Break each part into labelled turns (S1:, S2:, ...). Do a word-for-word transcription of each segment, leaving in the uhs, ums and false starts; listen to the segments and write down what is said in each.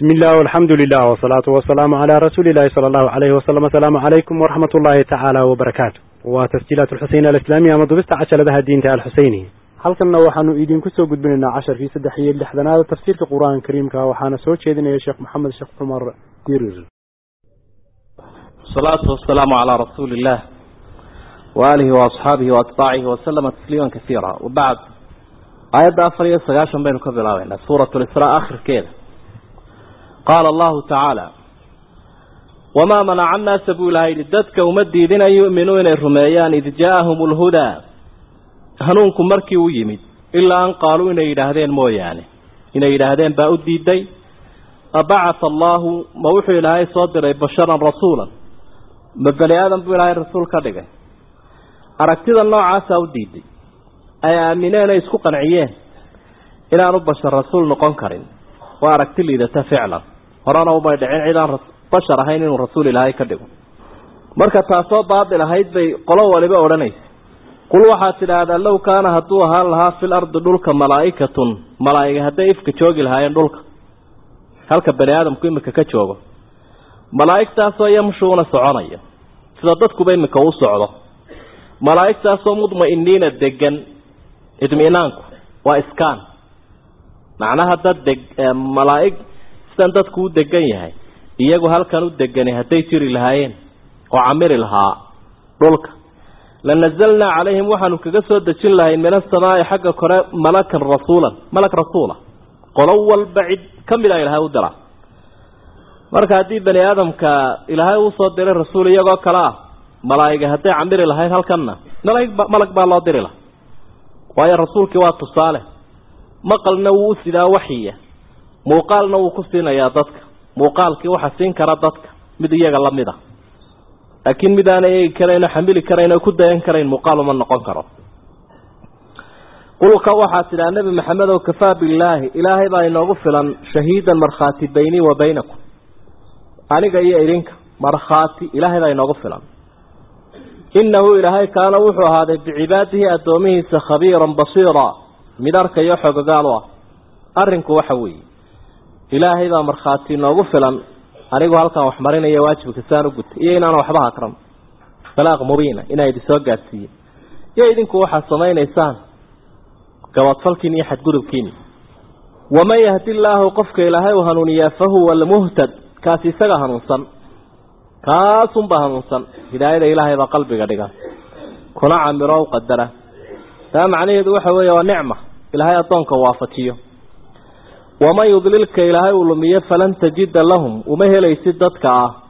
S1: بسم الله والحمد لله والصلاة والسلام على رسول الله صلى الله عليه وسلم. السلام عليكم ورحمة الله تعالى وبركاته. وتسجيلات الحسين الإسلامية مضبست عشر لها الدين تاع الحسيني. حلقنا وحنو إيدين كسو قد بننا عشر في سدحية لحظنا تفسير القرآن الكريم كوحنا سوت شيدنا يا شيخ محمد الشيخ عمر ديرز.
S2: الصلاة والسلام على رسول الله وآله وأصحابه وأتباعه وسلم تسليما كثيرا. وبعد آيات أفرية سجاشا بين كبيرين سورة الإسراء آخر كده. قال الله تعالى: وما منع الناس بولاهي لدتك ومديدين يؤمنون الرميان إذ جاءهم الهدى هنونكم مركي ويمد إلا أن قالوا إن إلهدين موياني إن إلهدين بأودي دي أبعث الله موحي إلهي صدر بشرا رسولا مبلي آدم بولاهي الرسول كدقى أركتد الله عاسى أودي دي أي آمنين يسكو قنعيين إلى نبشر رسول نقنكرين وأركت لي ذا فعلا ورانا وبيدعين عيدان بشر هين الرسول إلهي كدقى مركة تاسوب بعض إلهي بي قلوا ولبا أولانيس قل وحات هذا لو كان هدوها لها في الأرض دولك ملائكة ملائكة هدا إفك تشوغي لها دولك هلك بني آدم كيمك كتشوغ ملائكة تاسو يمشون سعانيا سددتكو بيمك وصعدا ملائكة تاسو مضمئنين الدقن ادمئنانكو وإسكان معناها الدق ملائكة سددتكو الدقن يهي إياقو هلكانو الدقن هدا يتيري لهاين وعمر لها دولك لنزلنا عليهم وحنو كجسود دشين لهين من السماء حق كرا ملك رسولا ملك رسولا قلوا البعيد كم إلى إلهي ودرا مركا دي بني آدم كإلهي وصد دير الرسول يقول كلا ملائكة هتي عمير إلهي هالكنا ملك بالله دير له وهي الرسول كوات الصالح مقال نووس إلى وحية موقال نووكسين يا ضدك موقال كي وحسين كرا ضدك مدي يقال الله مده لكن مدانا ايه كرين حميل كرين كدا ينكرين مقالوا من نقون كرو قلوا كوحات إلى النبي محمد وكفى بالله إلهي بأي غفلا شهيدا مرخاتي بيني وبينكم أنا جاي إلينك مرخاتي إلهي بأي غفلا إنه إلهي كان وحو هذا بعباده أدومه خبيرا بصيرا مدارك يوحو قالوا أرنك وحوي إلهي بأي مرخاتي غفلا anigu halkan wax marinaya waajibka saan u gutay iyo inaan waxba akram balaaq mubiina inay idisoo gaarsiiyo iyo idinku waxa sameeynaysan gabad falkiin iyo xad gudubkiin wama yahdi illahu qofka ilaahay oo hanuuniya fahuwa almuhtad kaasi isaga hanuunsan kaasum ba hanuunsan hidaayada ilaahay ba qalbiga dhiga kuna amiro qadara taa macnaheedu waxa weeye waa nicma ilaahay adoonka waafajiyo وما يضللك إلهي ولمية فلن تجد لهم وما هي ليست ضدك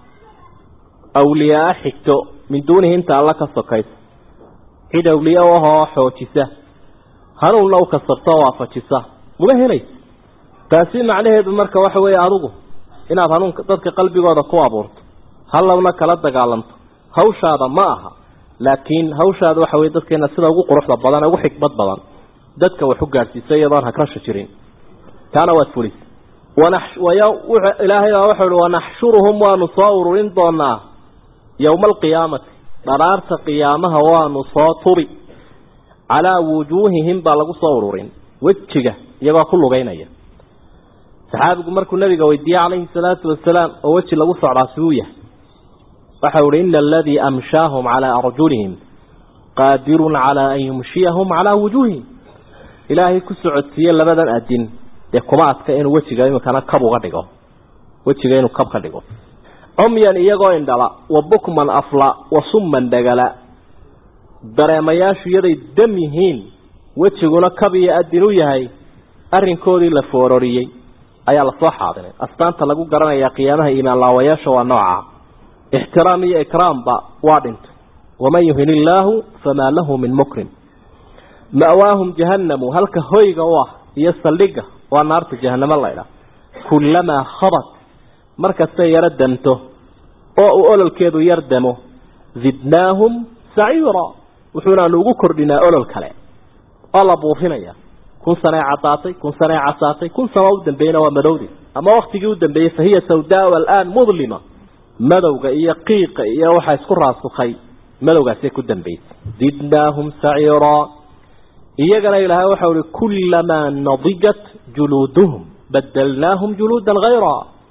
S2: أولياء حكتو من دونه انت الله كسكيس إذا أولياء وها حوتسة هنو لو كسرتا وفتسة وما هي ليس تأسيم عليه بمركة وحوية أرضه إن أفهنون ضدك قلبي قد قوابورت هل لو نكالت قالنت هوش هذا معها لكن هوش هذا وحوية ضدك نسيده وقرح لبضان أو حكمت بضان ضدك وحقارتي سيدان هكرش شرين كان واتفلس ونحش ويا إلهي وحول ونحشرهم ونصور رندنا يوم القيامة مرارت قيامها ونصاطر على وجوههم بلغ صورين وجهه يبقى كل غينيا صحابة مركو النبي ويدي عليه الصلاة والسلام ووجه له صعر سوية وحول إن الذي أمشاهم على أرجلهم قادر على أن يمشيهم على وجوههم إلهي كسعت سيئا لبدا الدين kuma adka in wajiga inuu kana kab uga dhigo wajiga inuu kab ka dhigo umyan iyagoo indhala wabukman afla wasumman dagala dareemayaashu yaday dam yihiin wajiguna kab iyo adinu yahay arrinkoodii la foororiyay ayaa la soo xaadiray astaanta lagu garanaya qiyaamaha iimaan laawayaasha waa nooca ihtiraam iyo ikraam ba waa dhinto wama yuhinillahu fama lahu min mukrim ma'waahum jahannamu halka hoyga waa iyo saldhiga ونار جهنم الله إله كلما خبط مركز يردمته أو أول الكيدو يردمه زدناهم سعيرا وحنا نوكر لنا أول الكلام الله بوفنا يا كن صنع عطاتي كن صنع عصاتي كن سودا بين ومدودي أما وقت جودا بين فهي سوداء والآن مظلمة مدوجة إيا قيق إيا وحى سكر خي مدوجة سيكودا بين زدناهم سعيرا إيجنا إلها وحول كلما نضجت جلودهم بدلناهم جلودا غيرها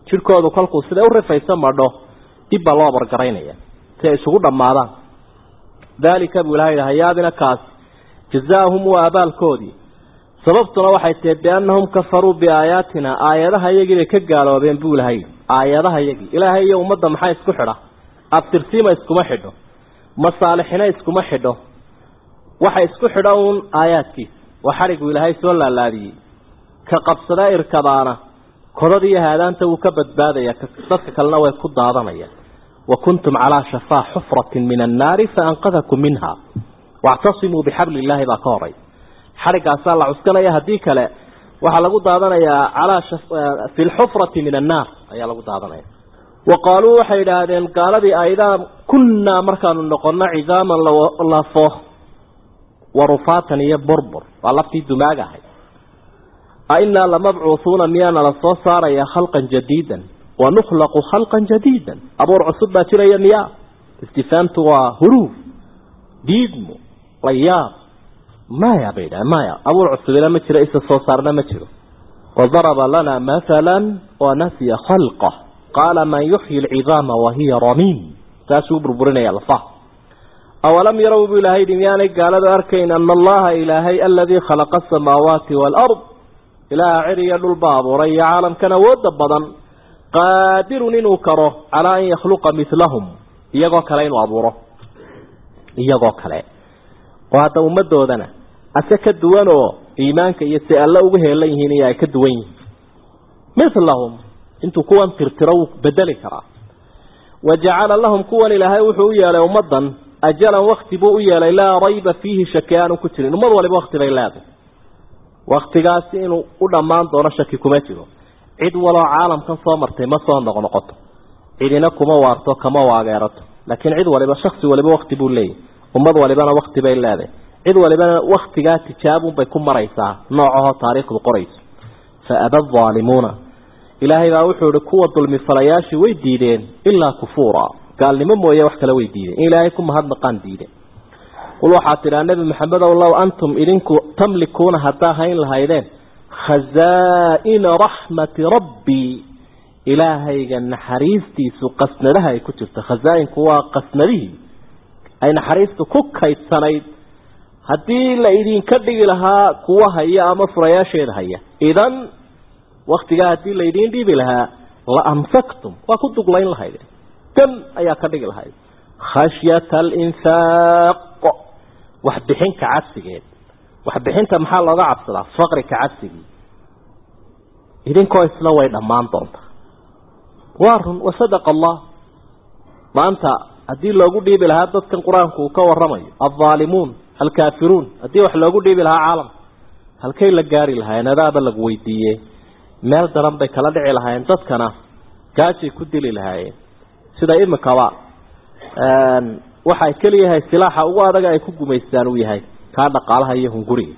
S2: jirkoodu kolkuu sida u rifaysa madho dib baa loo bargaraynaya si ay isugu dhammaadaan daalika buu ilaahay hayaabina kaas jazaahum wa abaalkoodii sababtuna waxay tahay biannahum kafaruu biaayaatina aayadaha iyagii bay ka gaaloobeen buu ilaahay aayadaha iyagii ilaahay iyo ummadda maxaa isku xidha abtirsiima iskuma xidho masaalixina iskuma xidho waxa isku xidha uun aayaadkiisa waa xarigu ilaahay soo laalaadiyey ka qabsadaa irkadaana kodada iyo haadaanta wuu ka badbaadaya dadka kalena way ku daadanayaan wa kuntum calaa shafaa xufratin min annaari faanqadakum minha wactasimuu bixabli illaahi baa ka horay xarigaasaa la cuskanaya haddii kale waxaa lagu daadanayaa calaa fi lxufrati min annaar ayaa lagu daadanaya wa qaaluu waxay idhaahdeen gaaladii aidaa kunnaa markaanu noqono cidaaman lafo warufaatan iyo burbur waa laftii dumaaga ahay ainaa lamabcuuhuuna miyaana la soo saaraya khalqan jadiidan wanukhlaqu khalqan jadiidan abuur cusub baa jiraya miyaa istifaamtu waa huruuf diidmo layaab maya bay dhaha maya abuur cusubina ma jiro isa soo saarna ma jiro wadaraba lana mathalan wanasiya khalqah qaala man yuxyi alcidaama wahiya ramiim taasuu burburinaya lafaha awalam yarow buu ilaahay miyaanay gaaladu arkayn ana allaha ilaahay aladii khalaqa asamaawaati waalard ilaaha ciriya dhulba abuuray iyo caalamkan awooda badan qaadirun inuu karo calaa an yakhluqa milahum iyagoo kale inuu abuuro iyagoo kale oo hadda ummadoodana ase ka duwan oo iimaanka iyo si alla ugu heelan yihiin iyo ay ka duwan yihiin milahum intuu kuwan tirtiro wuu bedeli karaa wajacala lahum kuwan ilaahay wuxuu u yeelay ummadan ajalan wakti buu u yeelay laa rayba fiihi shaki aanu ku jirin ummad waliba wakti bay leedahay waktigaasi inuu u dhammaan doono shaki kuma jiro cid waloo caalamkan soo martay ma soo noqnoqoto cidina kuma waarto kama waageerato laakiin cid waliba shaksi waliba wakti buu leeyahay ummad walibana wakti bay leedahay cid walibana waktigaa tijaabun bay ku maraysaa noocaho taariikhdu qorayso fa aba aalimuuna ilaahay baa wuxuu ihi kuwa dulmi falayaashii way diideen ilaa kufuura gaalnimo mooye wax kale way diideen in ilaahay ku mahadnaqaan diideen qul waxaad tidhaa nebi maxamedow low antum idinku tamlikuuna haddaa hayn lahaydeen khazaa'ina raxmati rabbii ilaahayga naxariistiisu qasnadaha ay ku jirto khazaa'inku waa qasnadihii ay naxariistu ku kaydsanayd haddii la idinka dhigi lahaa kuwa haya ama furayaasheeda haya idan waktigaa haddii la idiin dhiibi lahaa la amsaktum waa ku duglayn lahaydeen dan ayaa ka dhigi lahayd khashyata alinfaaq waxbixinka cabsigeed waxbixinta maxaa looga cabsadaa faqri ka cabsigii idinkoo isla way dhammaan doontaa waa run wasadaqa allah maanta haddii loogu dhiibi lahaa dadkan qur-aanku uu ka waramayo aldaalimuun alkaafiruun haddii wax loogu dhiibi lahaa caalamka halkay la gaari lahaayeen adaaba lagu weydiiyey meel daran bay kala dhici lahaayeen dadkana gaajay ku dili lahaayeen sida imikaba waxay keliyahay silaaxa ugu adaga ay ku gumaystaan uu yahay kaa dhaqaalaha iyo hunguriga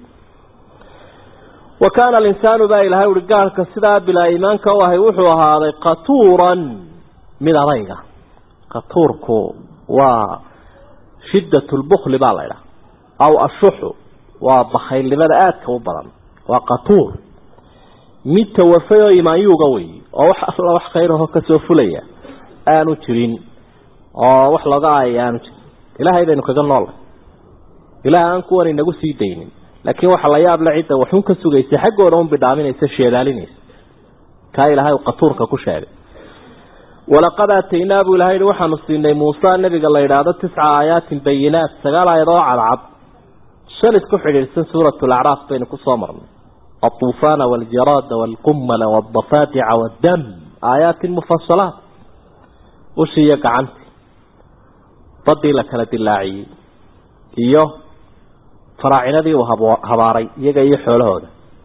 S2: wa kaana alinsaanu baa ilaahay uhi gaalka sidaa bilaa iimaanka u ahay wuxuu ahaaday qatuuran mid adayga qatuurku waa shiddat lbukli baa la ydhaha aw ashuxu waa bakhaylnimada aadka u badan waa qatuur mid tawafay oo imaanyuuga wey oo wax alla wax khayraho kasoo fulaya aanu jirin oo wax laga aaya aanu jirin ilaahay baynu kaga noolay ilaah aan kuwan inagu sii daynin laakiin waxa la yaab la cidda waxun ka sugaysa xaggooda un bidhaaminaysa sheedaalinaysa kaa ilaahay uu qatuurka ku sheegay walaqad aataynaa buu ilahay waxaanu siinay muusa nabiga la yidhaahdo tisca aayaatin bayinaat sagaal aayadoo cadcad shan isku xidhiidhsan suuratu lacraaf baynu kusoo marnay الطوفان والجراد والقمل والضفادع والدم آيات مفصلات وشيك عنك فضي لك لدلاعي إيوه فراعنا ذي وهباري يجا يحول هذا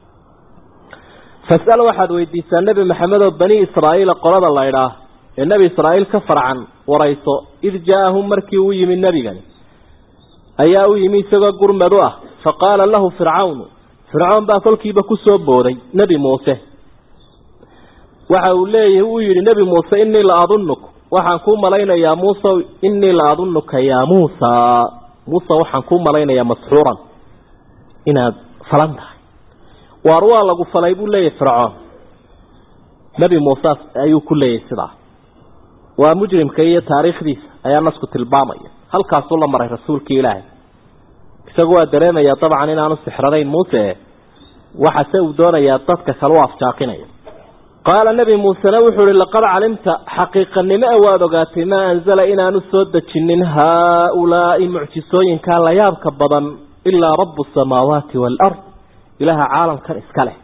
S2: فاسأل واحد ويديس النبي محمد وبني إسرائيل قرد الله إله النبي إسرائيل كفر عن ورئيسه إذ جاءهم مركوي من نبي جاني أياوي ميسوغا قرمدوه فقال له فرعون فرعون baa kolkiiba ku soo booday nabi Muuse waxa uu leeyahay uu yiri nabi Muuse inni la adunuk waxaan ku malaynayaa Muuse inni la adunuka ya Muuse Muuse waxaan ku malaynayaa masxuuran inaad falantahay warwa lagu falay buu leeyahay Fircoon nabi muuse ayuu ku leeyahay sidaa waa mujrimka iyo taariikhdiisa ayaa nasku tilmaamaya halkaas uu la maray rasuulkii ilaahay isagoo dareemaya dabcan inaanu sixradayn muuse waxa uu doonayaa dadka kale u afjaaqinaya qaala nabi muuse wuxuu laqad calimta haqiiqan ma awaad ogaatay ma anzala inaanu soo dajinin haulaa'i mucjisooyinka la yaabka badan illa rabbus samaawaati wal ard ilaha caalamkan iska leh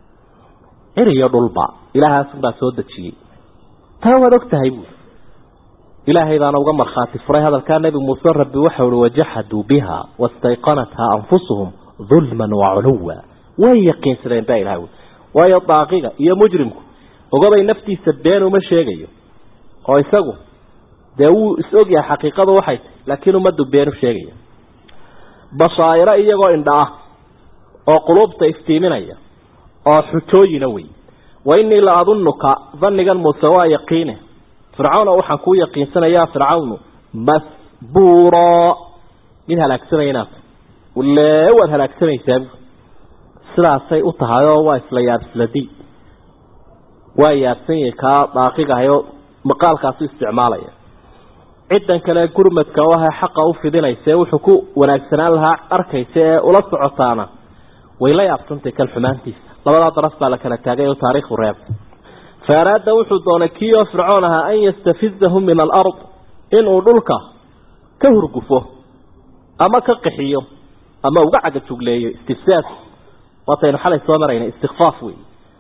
S2: iriyo dhulba ilahaas baa soo dajiyay taawad ogtahay ilaahay baan uga marxaati furay hadalka nabi muuse rabbi waxa uu wajahadu biha wastayqanatha anfusuhum dhulman wa ulwa way yaqiinsadeen baa ilaahay waayo daaqiga iyo mujrimku ogobay naftiisa been uma sheegayo oo isagu de uu isog yahay xaqiiqadu waxay laakiin umadu been u sheegayo basaayira iyagoo indhaa oo qulubta iftiiminaya oo xujooyina way wa inni la adunnuka dhannigan muuse waa yaqiine fircawn waxaan ku yaqiinsanayaa fircawn masbuura min halaagsanayna wala wad halaagsanaysaa sidaasay u tahay oo waa isla yaabsladii waa yaabsan ka daaqigahayo maqaalkaas isticmaalaya ciidan kale gurmadka waxa xaq u fidinaysa wuxuu ku wanaagsanaan lahaa arkaysa ee ula socotaana way la yaabsantay kan xumaantiisa labada daraf baa la kala taagay oo taariikhu reeb فأراد وحو دون كيو فرعونها أن يستفزهم من الأرض إن أدلك كهرقفه أما كقحيه أما وقعد تقليه استفزاز وطين حالي سوامرين استخفافوي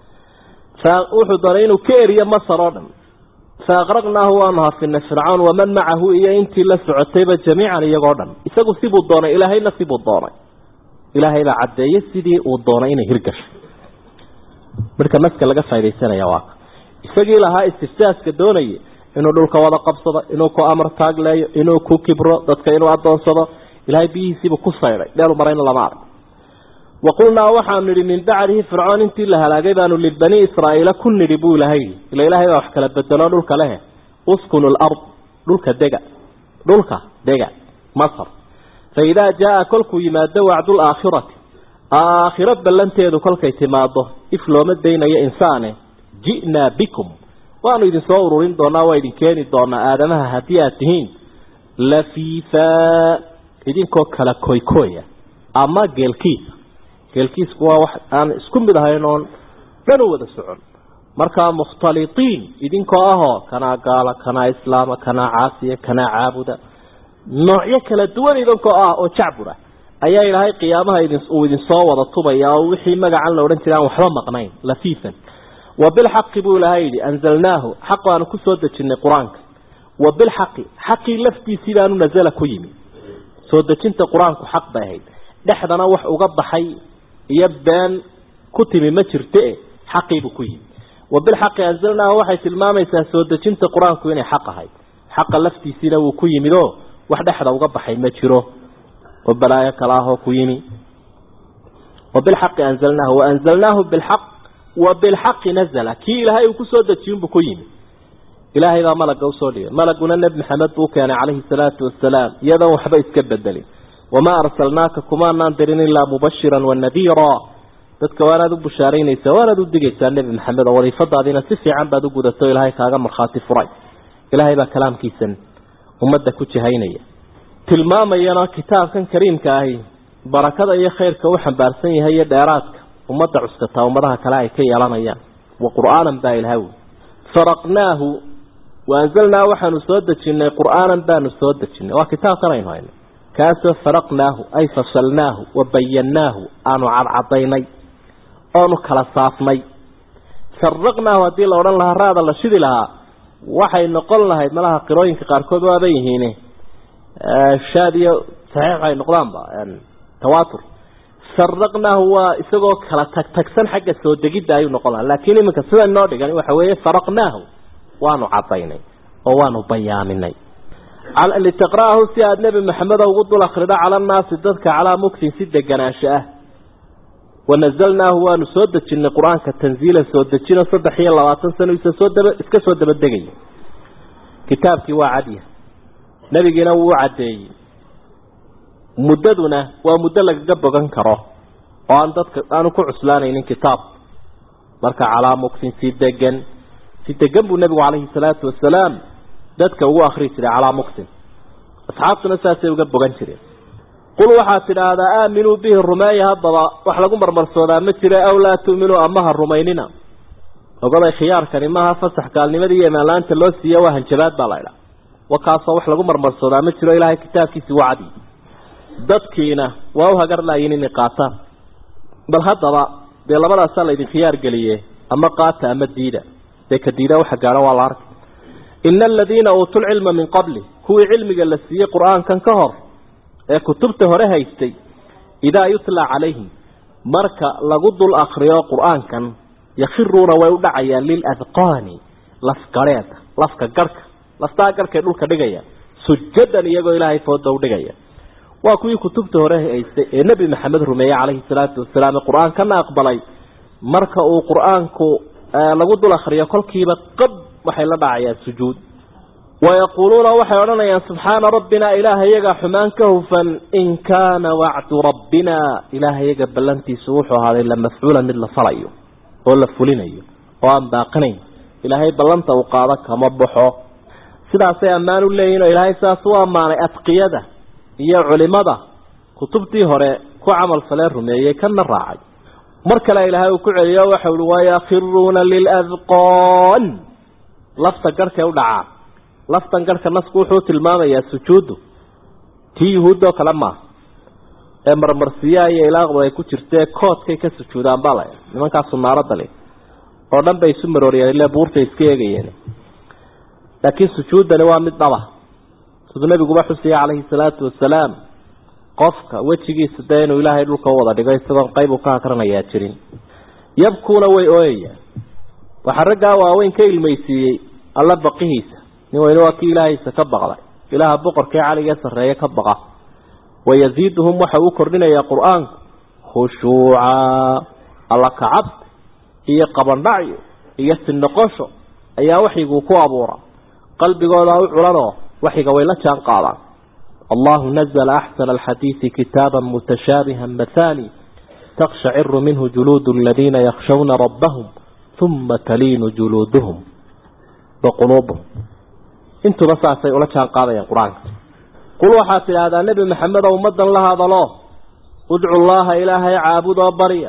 S2: فأوحو دونين كيريا مصرانا فأغرقناه وأنها في فرعون ومن معه إيا إنتي لسعتيبة جميعا يقعدا إساقوا سيبوا الدونة إلهي نسيبوا الدونة إلهي لا عدى يسيدي والدونين هرقش مركا مسكا لقى فايديسانا يا واقع isagii lahaa istifsaaska doonayay inuu dhulka wada qabsado inuu ku amar taagleeyo inuu ku kibro dadka inuu adoonsado ilaahay bihiisiba ku sayray dheelu marayna lama arag waqulna waxaan niri min bacdihi fircoon intii la halaagay baanu libani israa'iila kun niri buu lahay ila ilaahay wax kala bedelo dhulka leh uskunu al-ard dhulka dega dhulka dega masar فإذا جاء كلكو يماد وعد الآخرة آخرة بلنتيدو كلكي تماده إفلومت بين يا إنسانه جئنا بكم وأنو إذن صورين دونا وإذن كانت دونا آدمها هدياتهين لفيفا إذن كوكلا كوي كوية أما قيلكيس قيلكيس كوا واحد أنا اسكم بدهينون فنو ذا السعون مركا مختلطين إذن كواهو كنا قالا كنا إسلاما كنا عاسية كنا عابدا نوعية كلا دوان إذن كواهو وشعبنا أيها إلهي قيامها إذن صور الطبيا وحي مقعان لو رنتنا وحرم مقنين لفيفا وبالحق بولهيدي أنزلناه حقا أن كسودة قرآنك وبالحق حقي لفتي سيلان نزل كيمي سودة قرآنك حق بهيد دحدنا وح أغض حي يبان كتم مجرتئ حقي بكيمي وبالحق أنزلناه وحي سلمامي سودة قرآنك ويني حق هيد حق لفتي سيلان كيمي له وحدحنا أغض حي مجره وبلايك الله كيمي وبالحق أنزلناه وأنزلناه بالحق وبالحق نزل كي إلهي وكسودة ينبكوين إلهي ذا ملك وصولي ملكنا النبي محمد كان عليه الصلاة والسلام يذا وحبا يتكبد الدليل وما أرسلناك كما ننظرين إلا مبشرا والنذيرا تتكوانا ذو بشارين يسوانا ذو الدقيت النبي محمد وظيفة ذينا سفي عن بعد قدرته إلهي كاغم الخاطي فراي إلهي با كلام كيسن ومدى كوتش هينية تلماما ينا كتاب كان كريم كاهي بركة يا خير كوحا بارسني هي داراتك ومدى عسكتها ومدها كلاعي كي يلانيا وقرآنا با الهوي فرقناه وأنزلنا وحن سودتنا قرآنا با سودتنا وكتاب كريم هاي كاسو فرقناه أي فصلناه وبيناه أنو عضيني أنو كلاصافني فرقناه ودي لو ران لها راضا لشدي لها وحي نقول لها ملها قروين كقاركود وابيهيني الشادية صحيح هاي نقلان با يعني تواتر فرقناه هو isagoo kala tag tagsan xagga soo degida ayuu noqon laakiin iminka sida noo dhigan waxa weeye farqnaahu waanu cadaynay oo waanu bayaaminay al li taqraahu si aad nabi maxamed ugu dul akhrida ala naas dadka ala muktin si deganaansha ونزلناه ونسود دجنا القرآن كتنزيلا سود دجنا صدح هي الله واتنسنو يسود اسك سود بدغي كتابك وعديه نبينا وعدي مددنا ومدلك غبغان كره oo aan dadka aanu ku cuslaanaynin kitaab marka calaamo ku si degan si degan buu nabigu calayhi salaatu wasalaam dadka ugu akhri jiray calaa muktin asxaabtuna saasay uga bogan jireen qul waxaad tidhaahdaa aaminuu bihi rumeeya haddaba wax lagu marmarsoodaa ma jira aw laa tu'minuu amaha rumaynina ogaday khiyaarkani maaha fasax gaalnimadii iyo imaanlaanta loo siiya waa hanjabaad baa laydhaa wakaasoo wax lagu marmarsoodaa ma jiro ilaahay kitaabkiisii wacdi dadkiina waa u hagar laayiin inay qaataan bal haddaba dee labadaasaa laydin khiyaar geliye ama qaata ama diida dee ka diida waxa gaadha waa la arkay ina aladiina uutuu lcilma min qabli kuwii cilmiga la siiyey qur-aankan ka hor ee kutubta hore haystay idaa yutlaa calayhim marka lagu dul akriyo qur-aankan yakhiruuna way u dhacayaan liladqaani lafgareeda lafka garhka laftaa garhkay dhulka dhigaya sujadan iyagoo ilaahay fooda u dhigaya waa kuwii kutubta hore haystay ee nebi maxamed rumeeyey calayhi salaatu wasalaam ee qur-aankana aqbalay marka uu qur-aanku lagu dul akriyo kolkiiba qab waxay la dhacayaan sujuud ويقولون وحيرنا سبحان ربنا إله يجا حمان كهفا إن كان وعد ربنا إله يجا بلنتي سوح هذا إلا مفعولا مثل صليه ولا فلينيه وأن باقنين إلهي بلنت وقادك مبحو سيدا سيأمان الليين إلهي ساسوا معنى أتقيده هي علمده كتبتي هراء كعمل صلاة رميه كان الراعي مركلا إلهي وكعليا وحول ويخرون للأذقان لفظ قرك ودعا laftan garka nasku wuxuu tilmaamayaa sujuudu tii yahuudo kalama ee marmarsiyaa iyo ilaaqdo ay ku jirtee koodkay ka sujuudaan balay nimanka sunnarada leh oo dhan bay isu marooriyeen ilaa buurta iska eegayeen laakiin sujuudani waa mid dhaba sidoo nabigu wuxuu siiyay calayhi salaatu wasalaam qofka wajigiisa deenu ilaahay dhulka wada dhigay sidoo qayb uu ka karanayaa jirin yabkuuna way ooyayaan waxa ragaa waaweyn ka ilmeysiyay alla baqihiisa نوين وكي إلهي سكبغ إله بقر كي علي يسر يكبغ ويزيدهم وحوكر لنا يا قرآن خشوعا الله كعبد هي قبن بعي هي السنقش هي وحي كوابورا قلبي قال علنا وحي قويلة كان قالا الله نزل أحسن الحديث كتابا متشابها مثاني تقشعر منه جلود الذين يخشون ربهم ثم تلين جلودهم وقلوبهم انتو بساسي ولا كان قاضي القرآن قل وحات هذا النبي محمد ومدا الله هذا الله ادعوا الله إلهي عابد وبريا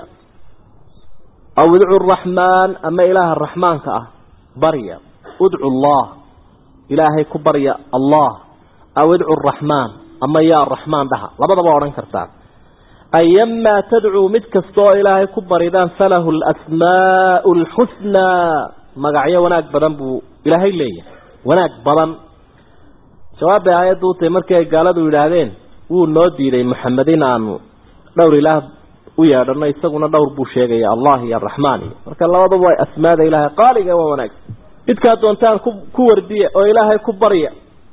S2: أو ادعوا الرحمن أما إله الرحمن كأه بريا ادعوا الله إلهي كبريا الله أو ادعوا الرحمن أما يا الرحمن بها لابد بوران كرتان أيما تدعو متكستو إلهي كبريدان فله الأسماء الحسنى مقعيا وناك بدنبو إلهي ليه wanaag badan jawaab ayadu tii markay gaaladu yiraahdeen uu noo diiday maxamedin aanu dhowr ilaah u yeedhanay isaguna dhowr buu sheegay allah ya rahmaan marka labadaba way asmaada ilaahay qaaliga waa wanaag idka doontaan ku wardiye oo ilaahay ku bariya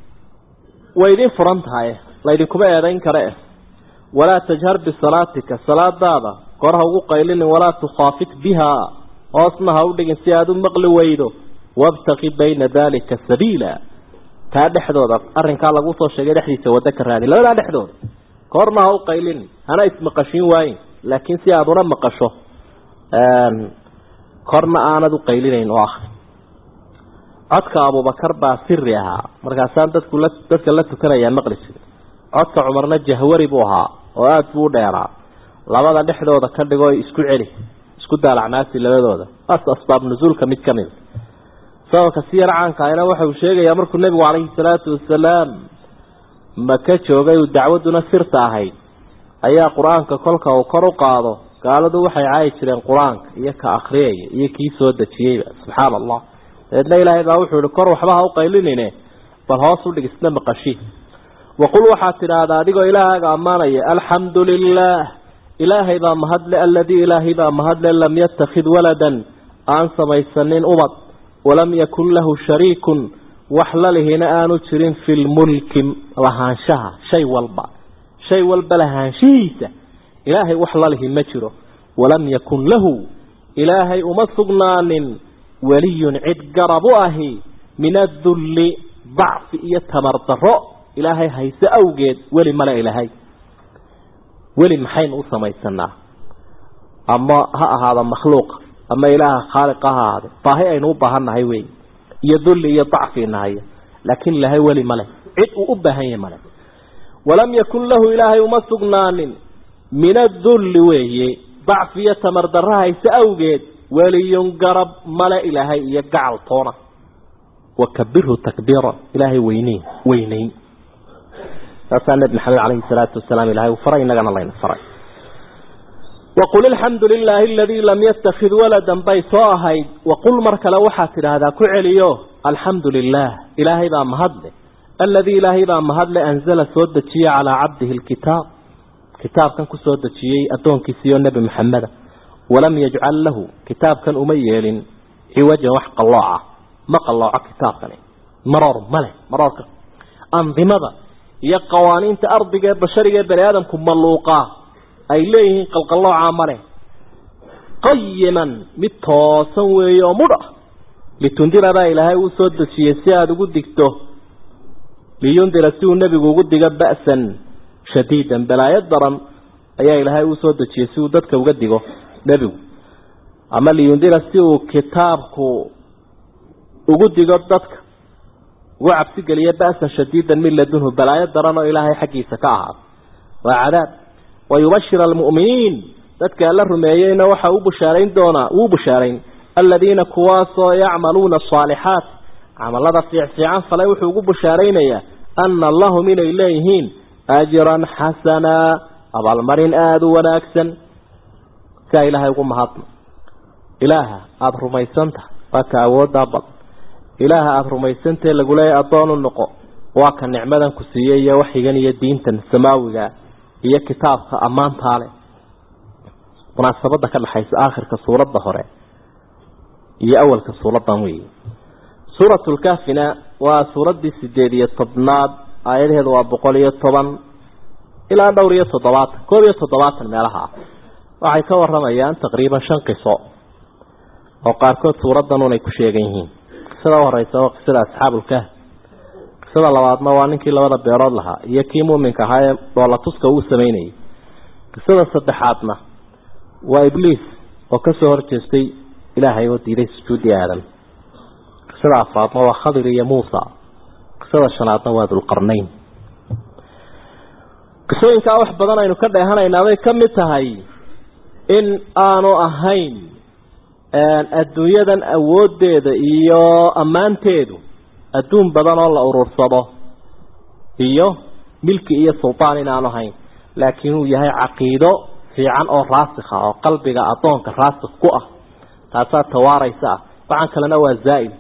S2: way furan tahay laydin kuma eedayn kare wala tajhar bi salaatika salaadaada qorha ugu qaylin wala tukhafit biha asnaha u dhigin si aad u maqli weydo وابتغي بين ذلك السبيلا كاد حدود أرنك على قوة الشجرة دحديث وذكر هذه لا لا حدود كورنا هو قيلين أنا اسم قشين واين لكن سيادنا مقشه كورنا أنا ذو قيلين واخر عدك أبو بكر بسرها مركزان تذكر تذكر لا تذكر يا مقلس عدك عمرنا جهوري بوها وآت بوديرا لما ذا حدود ذكر دقوي اسكو عليه اسكو دال عناسي لبدوده أص أسباب نزول كميت كمل سواء كثير عنك أنا واحد وشيء يأمرك النبي عليه الصلاة والسلام ما كتشوجي ودعوتنا سرتاهي أي قرآن كقولك وقرأ قاضي قالوا ده وحي عايش لين قرآن يك أخري يك يسود شيء سبحان الله لا إله إلا هو حول القرآن وحبها وقيلينه فالحاصل لك سلم قشي وقل وحتى هذا دقوا إله أماني الحمد لله إله إذا مهدل الذي إله إذا مهدل لم يتخذ ولدا أنصب السنين أمط ولم يكن له شريك وحلله نآن ترين في الملك لهانشها شيء والبا شيء والبا لهانشيسة إلهي وحلله مجره ولم يكن له إلهي أمصغنان ولي عد قربوه من الذل ضعف يتمرضر إلهي هيس أوجد ولي ملا إلهي ولي محين أصمي السنة أما هذا مخلوق أما إله خالقها هذا طاهي نوبها النهي يدل يضعف النهي لكن لها ولي ملك عد أبها هي ملك ولم يكن له إله يمسقنان من الذل وهي ضعف يتمردرها يسأوجد ولي ينقرب ملا إلهي يقع الطونة وكبره تكبيرا إلهي وينين وينين فسأل ابن حبيب عليه الصلاة والسلام إلهي وفرعنا قال الله ينفرع وقل الحمد لله الذي لم يتخذ ولدا بيصاهي وقل مرك لوحة هذا كعليوه الحمد لله إلهي ذا مهدل الذي إلهي ذا مهدل أنزل سودة شيء على عبده الكتاب كتاب كان كسودة شيء أدون كسيو النبي محمد ولم يجعل له كتاب كان أميل عوجه وحق الله ما قال الله كتاب كان مرار ملك مرار أنظمة هي قوانين تأرض بشرية بني آدم كم ملوقا أي ليه قلق الله عامله قيما متواصا ويومرا لتنذر با إلهي وسود السياسيات وقدكته لينذر سيو النبي وقدك بأسا شديدا بلا يدرا أي إلهي وسود السياسيات وقدك وقدك نبي أما لينذر سيو كتابك وقدك وقدك وعبسك لي بأسا شديدا من لدنه بلا يدرا إلهي حقي سكاها وعذاب ويبشر المؤمنين ذاتك الله رميين وحا وبشارين دونا وبشارين الذين كواسوا يعملون الصالحات عمل الله في عسيعان فلا يوحوا وبشارين أن الله من إليهين أجرا حسنا أبا المرين آدو ونأكسا كإله يقوم مهاتنا إله أظهر ميسانته وكأود أبل إله أظهر ميسانته لقوله أطان النقو وكا نعمدا كسيئة وحيغانية الدين تنسماوها هي كتاب أمان تالي مناسبة كان حيث آخر كسورة ظهره هي أول كسورة ضموية سورة الكهفنا وسورة دي سجادية طبناد آياته هذا بقولية طبن إلى دورية صدوات كورية صدوات المالها وعي كور رميان تقريبا شنقصوا وقاركوت سورة ضنون يكشيغيهين قصدا ورئيسة وقصدا أصحاب الكهف sida labaadna waa ninkii labada beerood lahaa iyo kii muuminka ahaa oo tuska uu sameeyay sida saddexaadna waa ibliis oo ka soo horjeestay ilaahay oo diiday sujuudi aadan sida afraadna waa khadir iyo muusa sida shanaadna waa dul qarnayn qisooyinka wax badan aynu ka dheehanaynaa way ka mid tahay in aanu ahayn adduunyadan awoodeeda iyo ammaanteedu adduun badan oo la urursado iyo milki iyo sultaan inaanu hayn laakiin uu yahay caqiido fiican oo raasikha oo qalbiga adoonka raasik ku ah taasa tawaaraysa waxaan kalena waa zaa'id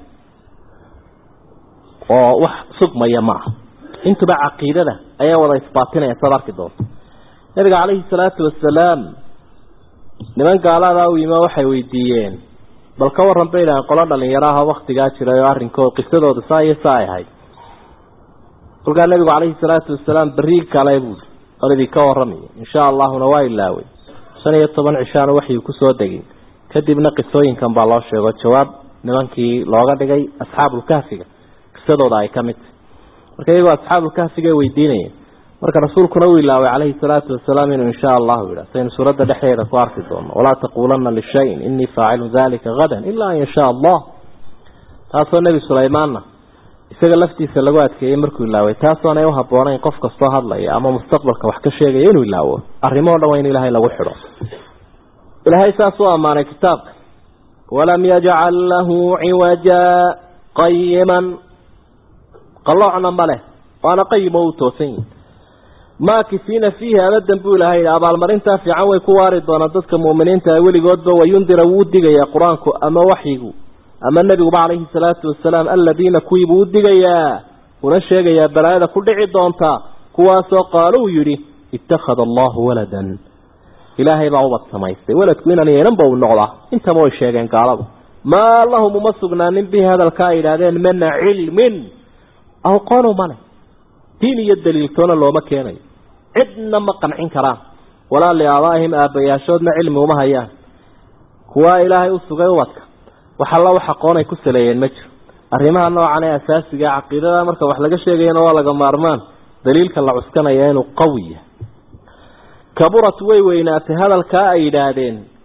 S2: oo wax sugmaya ma intuba caqiidada ayaa wada isbaatinaya sabarki doonto nabiga kaleey salaatu wassalaam niman gaalada oo yima waxay weydiiyeen bal ka waran baylaan qolo dhalinyaraha waqtiga jiray oo arinkooda qisadooda saay saayahay qolka nabiga kaleey salaatu wassalaam bariig kale buu oradii ka waramay insha Allah waa ilaaway shan iyo toban cishaan waxay ku soo dageen kadibna qisooyinkan baa loo sheego jawaab nimankii looga dhigay asxaabul kahfiga qisadooda ay kamid markay iyagu asxaabul kahfiga weydiinayeen marka rasuulkuna uu ilaaway kaleey salaatu wassalaam in insha Allah wada sayna suurada dhaxeeda ku arki doono wala taqulanna li shay'in inni faa'ilu dhalika gadan illa in sha Allah taasoo nabi Suleymaan isaga laftiisa lagu adkeeyay markuu ilaaway taasoo ay u haboonay qof kasto hadlaya ama mustaqbalka wax ka sheegay inuu ilaawo arrimo dhan weyn ilaahay lagu xiro ilaahay saasoo amaanay kitaabka walam yaj'al lahu 'iwaja qayyiman qalloocna male waana qayyimo u toosan ما كسينا فيها أبدا بولا هاي أبا المرنتا في عوي كواري دونا ضدك مؤمنين تاولي قدبا وينذر ودك يا قرآنك أما وحيه أما النبي عليه الصلاة والسلام الذين كويبوا ودك يا ونشيك يا بلاد كل عدونتا كواسا قالوا يري اتخذ الله ولدا إلهي بعوض سمايستي ولد كوينني ينبو النغضة انت مو الشيكين قالوا ما الله ممسقنا ننبي هذا الكائن هذا من علم أو قالوا ماله ديني يدليل تونا لو ما كيني عدنا ما قنعين كرام ولا لآبائهم آبياشودنا علم وما هيان هو إلهي أسوغي واتك وحالله وحقونا يكسليين مجر الرماء النوع عنه أساسي عقيدة مركب وحلقة شيئين ولا مارمان دليل كالله عسكنا يانو قوية كبرت ويوينا في هذا الكائدادين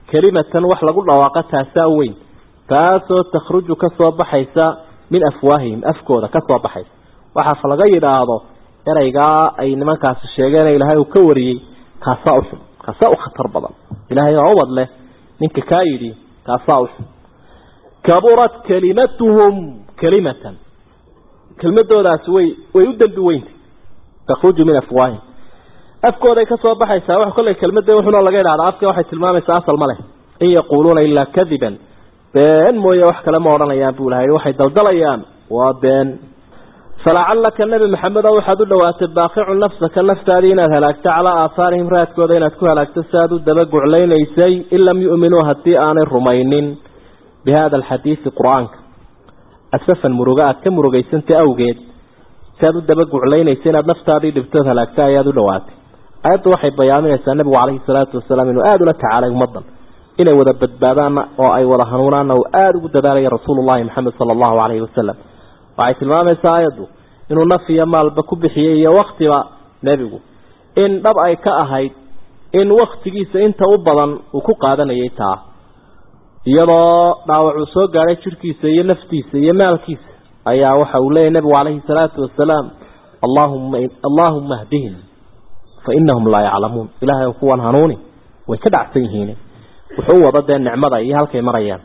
S2: kelimatan wax lagu dhawaaqo taasaa weyn taasoo takhruju ka soo baxaysa min afwaahihim afkooda ka soo baxaysa waxa laga yiraahdo eraygaa ay nimankaasi sheegeen ilaahay uu ka wariyay kaasaa u xun kaasaa u khatar badan ilaahay oo wad leh ninka ka yiri kaasaa u xun kaburat kalimatuhum kalimatan kelmadoodaas way way u dambi weyn takhruju min afwaahihim afkooda ka soo baxaysa wax kale kelmadda wuxuu laga yiraahdaa afka waxay tilmaamaysaa asal ma leh in yaquluuna illa kadiban been mooye wax kale ma oranayaan buu ilaahay waxay daldalayaan waa been فلعلك النبي محمد وحد دوات باقع نفسك نفتادين هلاكت على آثارهم راتكود إن تكون هلاكت الساد الدبق علينا يسي إن لم يؤمنوا هتي آن الرمينين بهذا الحديث القرآن أسفا مرقات كم مرقيسين تأوجد ساد الدبق علينا يسي نفتادين دبتها هلاكت يا دوات آيات وحي بيامين يسأل النبي عليه الصلاة والسلام إنه آدوا تعالى مضا إنه ودبت بابانا وأي ورهنونا وآدوا دبالي رسول الله محمد صلى الله عليه وسلم وعيت المام سايدو إنه نفي مال بكبحية وقتها نبيه إن ربعي كأهيد إن وقت جيس أنت أبضا وكوك هذا نيتها يرى دعوة عصوك على شركيس ينفتيس يمالكيس أيها وحولي النبي عليه الصلاة والسلام اللهم اللهم اهدهم فإنهم لا يعلمون إلهي وقوان هنوني وكدع سيهيني وحوة ضد النعمة إيها الكي مريان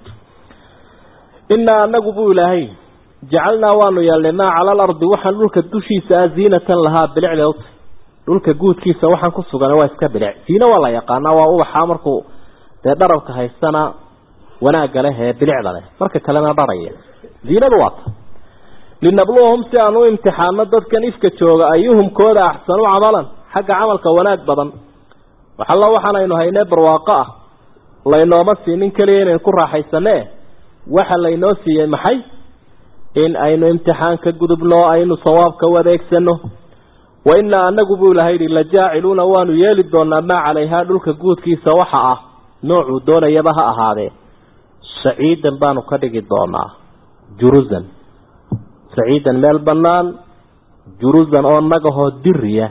S2: إنا نقبوا إلهي جعلنا وانو يالنا على الأرض وحن لولك الدوشي سازينة لها بلع لوط لولك قود كيسا وحن كسوغانا واسكا بلع زينة ولا يقانا وأوضا حامركو تدربك هاي السنة وناقا له بلع له مركا كلنا ضرية زينة بواط لنبلوهم سيانو امتحان ضد كان إفكا شوغا أيهم كودا أحسنوا عملا حق عملك وناق بضن وحالله وحنا إنو هاينا برواقع الله إنو مسي من كلين ينكر راحي سنة وحال إنو سي محي إن أين امتحان كجذبنا أين صواب كوذاك سنه وإن نجبوا لهير لجاعلون وانو يلدون ما عليها دول كجود كي سواحة نوع دون يبها هذا سعيدا بانو كدق الدونا جرزا سعيدا مال بنان جرزا أو نجه درية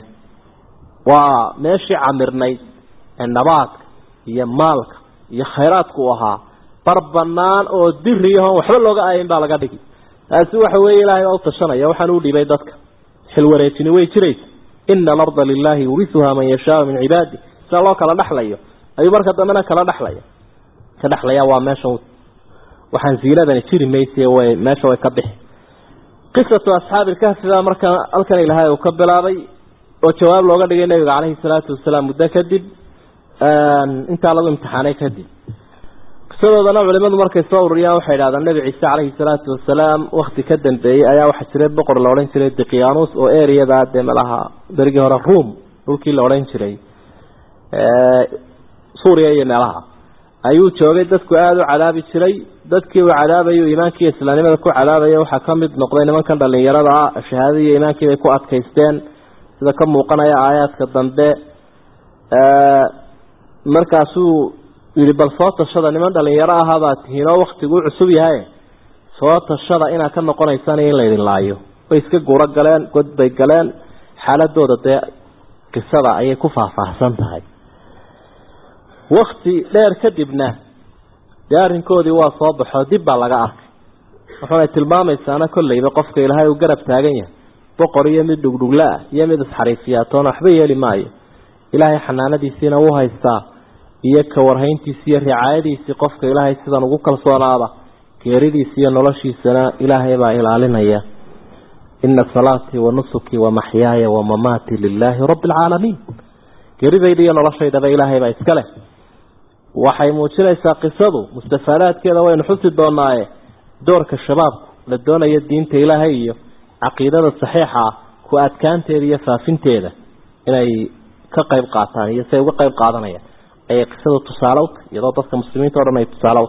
S2: وماشي عمرني النبات هي مالك هي خيراتك وها بربنان أو درية وحلو لقى أين بالقدقي أسوح وإلهي أوطشنا يا وحنو لي بيدتك حلوريتني ويتريت إن الأرض لله يورثها من يشاء من عباده سأل الله كلا نحليه أي بركة أمنا كلا نحليه كنحليه وماشوا وحنزيلا ذا نشير ميسي وماشوا ويكبح قصة أصحاب الكهف ذا مركا ألكن إلهي وكبل هذا وجواب لو قال النبي عليه الصلاة والسلام مدة كذب أنت على الامتحانات كذب سبب نوع لمن مركز صور رياء وحيد هذا النبي عيسى عليه الصلاة والسلام وقت كدن بي أيا واحد سريد بقر لورين سريد دقيانوس وإيريا بعد ملها درجة الروم روكي لورين سريد أه سوريا ينالها أيو تشوفي دتكو آدو عذاب سريد دتكو عذاب أيو إيمانكي إسلامي ملكو عذاب أيو حكم نقضين من كان دلين يرضى الشهادة إيمانكي بيكو أتكيستين إذا كان موقنا يا آيات كالضنباء أه مركزو yiri bal soo tashada niman dhalinyaro ah hada tihiino waqtigu cusub yahay soo tashada ina ka noqonaysaan in la idin laayo way iska guura galeen god bay galeen xaaladooda de qisada ay ku faahfaahsan tahay waqti dheer kadibna yaarinkoodii waa soo baxo dib baa laga arkay wuxuu tilmaamaysaana kullayba qofka Ilaahay uu garab taagan yahay boqor iyo mid dhugdhugla iyo mid xariifiyaatoon waxba yeeli maayo Ilaahay xanaanadiisina uu haystaa iyo ka warhayntiisa iyo ricaayadiisa qofka Ilaahay sidan ugu kalsoonaada geeridiisa iyo noloshiisana Ilaahay baa ilaalinaya inna salati wa nusuki wa mahyaaya wa mamati lillahi rabbil alamin geeridayda iyo noloshayda Ilaahay baa iska leh waxay muujinaysaa qisadu mustafaadaadkeeda way xusi doonaaye doorka shabaabku la doonayo diinta Ilaahay iyo aqeedada saxiixa ku adkaanteeda iyo faafinteeda inay ka qayb qaataan iyo say uga qayb qaadanayaan أي قصة تصالوت يضاطف كمسلمين تورنا يتصالوت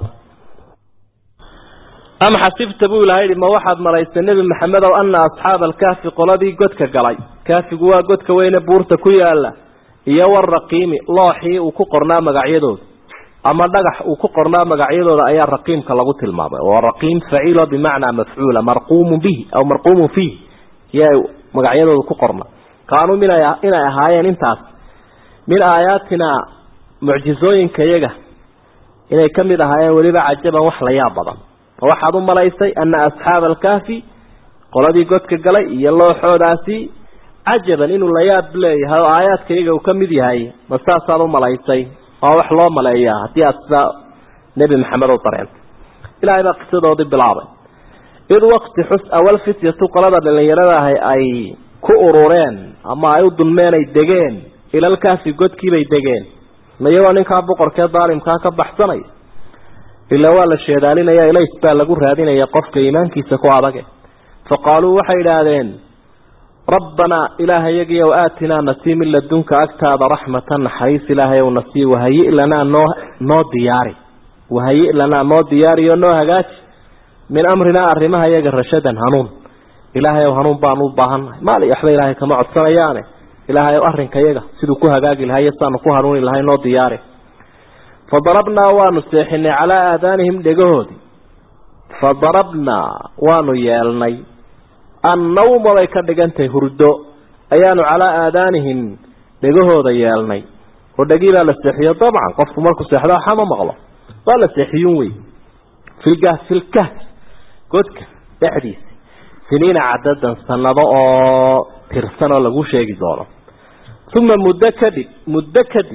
S2: أم حسبت بقول هاي ما واحد مريت النبي محمد وأن أصحاب الكهف قلبي قد كجلي كهف جوا قد كوين بورت كوي الله يور رقيم لاحي وكقرنا مجعيدود أما نجح وكقرنا مجعيدود أي الرقيم كلاقوت الماضي والرقيم فعيل بمعنى مفعول مرقوم به أو مرقوم فيه يا مجعيدود وكقرنا كانوا من إلى هاي انتاس من آياتنا معجزوين كيجا inay kamid ahaayeen waliba cajaban wax la yaab badan waxaad u malaysay anna asxaab alkaafi qoladii godka galay iyo looxoodaasi cajaban inuu la yaab leeyahay oo aayaadkayga uu kamid yahay masaasaad u malaysay oo wax loo maleeyaa haddii aad nabi maxamed u dareen ilaahay baa qisadoodii bilaabay id waqti xus awal fityatu qolada dhalinyarada ahay ay ku urureen ama ay u dulmeen ay degeen ilal kaafi godkii bay degeen mayagoo ninkaa boqorkee daalimkaa ka baxsanay ilaa waa la sheedaalinaya ilays baa lagu raadinaya qofka iimaankiisa ku adage faqaaluu waxay idhaahdeen rabbanaa ilaahayagiyow aatinaa nasii min ladunka agtaada raxmatan naxariis ilaahayow nasii wahayi lanaa noo noo diyaari wahayi lanaa noo diyaariyo noo hagaaji min amrinaa arrimaha yaga rashadan hanuun ilaahayow hanuun baanu u baahannahay maali waxba ilaahay kama codsanayaane ilaahayow arrinkayaga siduu ku hagaagi lahay saanu ku hanuuni lahay noo diyaari fadarabnaa waanu seexinay calaa aadaanihim dhegahoodii fadarabnaa waanu yeelnay annawma bay ka dhigantahay hurdo ayaanu calaa aadaanihim dhegahooda yeelnay oo dhegii baa la seexiyo dabcan qofku markuu seexdo xama maqlo waa la seexiyun wey filgah filkah godka dhexdiisa siniina cadadan sanado oo tirsan oo lagu sheegi doono uma muddo kadib muddo kadib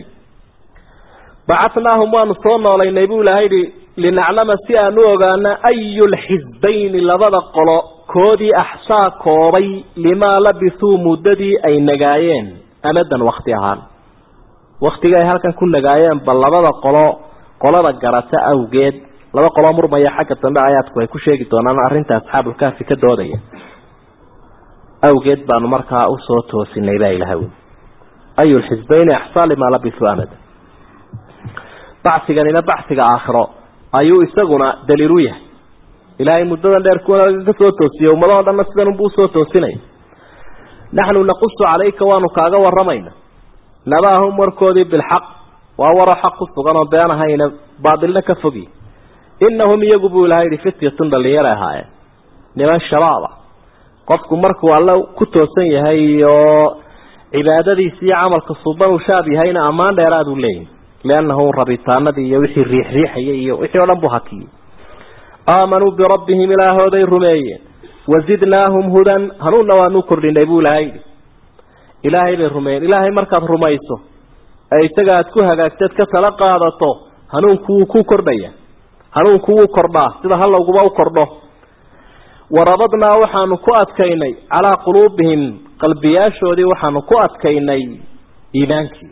S2: bacatnaahum waanu soo noolaynay buu ilaahay yidhi linaclama si aan u ogaana ayu lxisbayni labada qolo koodii axsaa koobay limaa labisuu muddadii ay nagaayeen amadan wakti ahaan waktiga ay halkan ku nagaayeen bal labada qolo qolada garata awgeed laba qolo murmaya xagga dambe aayaadku ay ku sheegi doonaan arrinta asxaabulkaafi ka doodaya awgeed baanu markaa u soo toosinay baa ilaahay ayu lxisbayni axsaa limaa labisuu amadan bacsiganina bacsiga aakhiro ayuu isaguna daliil u yahay ilaahay muddadan dheer kuwana ka soo toosiyey ummadahoo dhanna sidan unbuu usoo toosinaya naxnu naqusu calayka waanu kaaga waramayna nabaahum warkoodii bilxaq waa waro xaq ku sugan oo been ahayna baadilna ka fogi innahum iyagu buu ilahay yidhi fityatun dhalinyaro ahaayeen niman shabaaba qofku markuu alla ku toosan yahay oo cibaadadiisa iyo camalka suban uu shaab yahayna ammaan dheeraad uu leeyahay liannahu rabitaanadii iyo wixii riixriixayay iyo wixii oo dhan buu hakiyey aamanuu birabbihim ilaahooday rumeeyeen wazidnaahum hudan hanuunna waanu kordhinay buu ilahay yidhi ilaahay bay rumeeyeen ilaahay markaad rumayso ee isaga aad ku hagaagteed ka tala qaadato hanuunku wuu ku kordhaya hanuunku wuu kordhaa sida halowguba u kordho warabadnaa waxaanu ku adkaynay calaa quluubihim qalbiyaashoodii waxaanu ku adkaynay iimaankii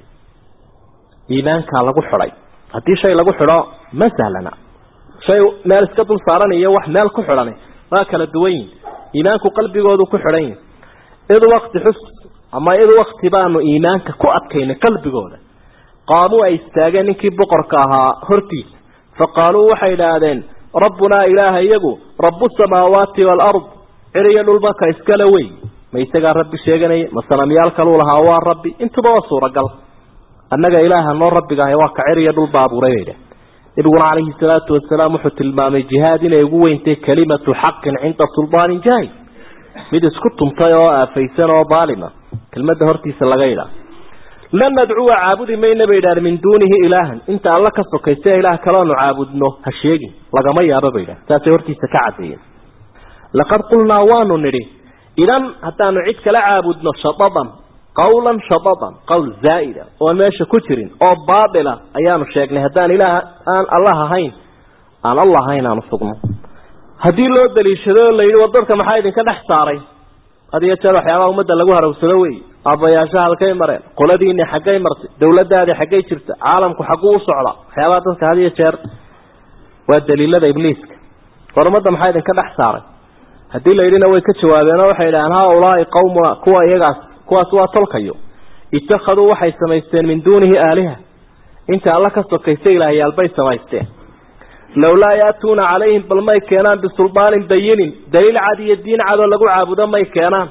S2: iimaankaa lagu xidhay haddii shay lagu xidho ma sahlana shay meel iska dul saaran iyo wax meel ku xidhan waa kala duwan yihin iimaanku qalbigoodu ku xidhan yahay id waqti xus ama id waqti baanu iimaanka ku adkaynay qalbigooda qaamuu ay istaageen ninkii boqorka ahaa hortiisa faqaaluu waxay idhaahdeen rabbunaa ilaaha iyagu rabu samaawaati waalard ciriyo dhulbaka iskale wey ma isagaa rabbi sheeganaya ma sanamyaal kaluu lahaa waa rabbi intuba waa suuragal annaga ilaaha noo rabbiga ahay waa ka ciriyo dhulba abuurayda nabiguna calayhi salaatu wasalaam wuxuu tilmaamay jihaad inay ugu weyntay kalimatu xaqin cinda suldaanin jaahil mid isku tumtay oo aafaysan oo daalima kelmadda hortiisa laga yidhaa lan nadcuwa caabudi mayna bay idhahdeen min duunihi ilaahan inta alla ka sokaysa ilaah kaloonu caabudno ha sheegin lagama yaabo bay idhahdeen saasay hortiisa ka caddeeyeen laqad qulnaa waanu nidhi idan haddaanu cid kala caabudno shadadan qawlan shadadan qawl zaa'ida oon meesha ku jirin oo baatila ayaanu sheegnay haddaan ilaah aan allah ahayn aan allah ahayn aanu sugno haddii loo daliishado la yidhi war dadka maxaa idinka dhex saaray hadiyo jeer waxyaabaha ummadda lagu harawsado wey aabbayaasha halkay mareen qoladiinii xaggay martay dawladdaadii xaggay jirta caalamku xagguu u socda waxyaabaha dadka hadiyo jeer waa daliilada ibliiska war ummadda maxaa idinka dhex saaray haddii la yidhina way ka jawaabeen oo waxay idhahaan haa-ulaa'i qawmuna kuwa iyagaas kuwaas waa tolkayo ittakhaduu waxay samaysteen min duunihi aaliha inta alla ka sokaysa ilaahyaal bay samaysteen lowlaa yaatuuna calayhim bal may keenaan bisuldaanin bayinin daliil cad iyo diin cadoo lagu caabudo may keenaan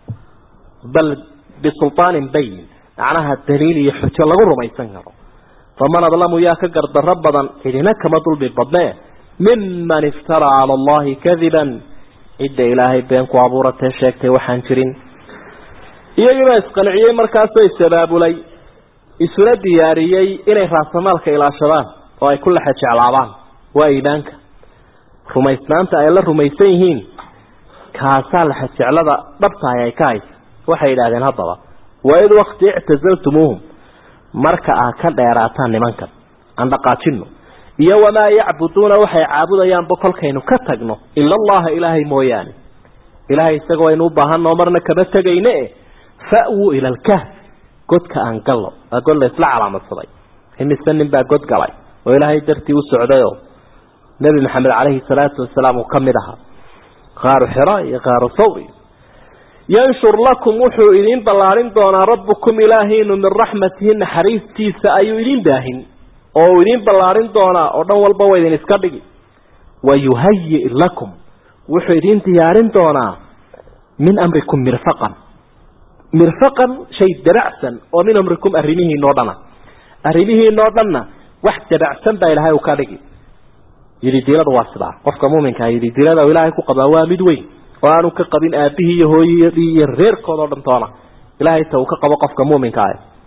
S2: bal bisulطaanin bayin macnaha daliil iyo xujo lagu rumaysan karo faman adlamu yaa ka gardarro badan cidina kama dulmi badnee miman iftara cala allahi kadiban cidda ilaahay been ku abuuratee sheegtay waxaan jirin iyagiibaa isqanciyey markaasoo isabaabulay isuna diyaariyey inay raasamaalka ilaashadaan وأي كل حد شعلابان وإيمانك رميسنانتا أي الله رميسينهين كاسال حد شعلابا ضبطها يا كايس وحي إلى هذا وإذ وقت اعتزلتموهم مركا كان يراتان لمنك عند قاتلنا يوم ما يعبدون وحي عابد أيام بقول كينو كتجنو إلا الله إلهي موياني إلهي استقوى ينوبها ومرنا كبتجينه فأووا إلى الكهف قد كأن قلوا أقول له اطلع على مصري إن السنن بقى قد قلي وإلهي درتي والسعودية نبي محمد عليه الصلاة والسلام وكملها غار حراء غار صوري ينشر لكم وحو إذين بلارين دونا ربكم إلهين من رحمتهن حريستي سأيو إذين باهن أو إذين بلارين دونا أردن والبوا إذين اسكبقي ويهيئ لكم وحو إذين تيارين دونا من أمركم مرفقا مرفقا شيء درعسا ومن أمركم أرميه نودنا أرميه نودنا واحد درعسا با إلهي وكالقي يري ديلة واسطة قفك مؤمنك يري ديلة وإلهي كقبا وامدوين وأنو كقبين آبه يهوي يرير كودر دمتونا إلهي تو كقبا قفك مؤمنك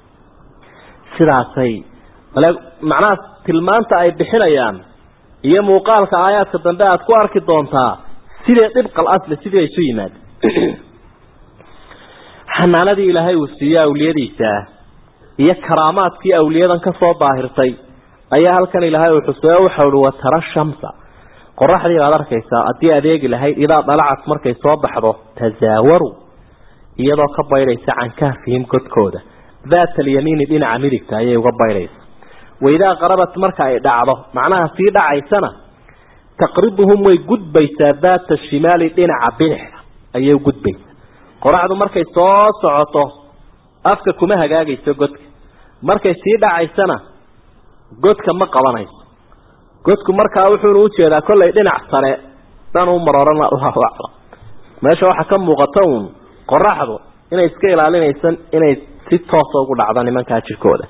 S2: سراسي معناه تلمانتا أي بحنيان هي موقالك آيات الدنباء كوارك الدونتا سيدي طبق الأصل سيدي يسوي حناندي إلهي وسيا أولياديسا هي كرامات في أوليادا كصوب باهرتي أيها كان إلهي وحسوه وحول وترى الشمس قرح لي على ركيسا أدي أديك إلهي إذا طلعت مركي صوب بحضه تزاوروا إذا قبا إليس عن كهفهم قد كودة ذات اليمين بين عميرك تأيه وقبا إليس وإذا قربت مركي دعضه معناها في دعي سنة تقربهم ويقود بيسا ذات الشمال بين عبنح أيه وقود بيسا qoraxdu markay soo socoto afka kuma hagaagayso godka markay sii dhacaysana godka ma qabanayso godku markaa wuxuu u jeedaa kulay dhinac sare dan u marorana Allahu a'lam meesha waxa ka muuqata uun qoraxdu inay iska ilaalinaysan inay si toos ugu dhacdo nimanka jirkooda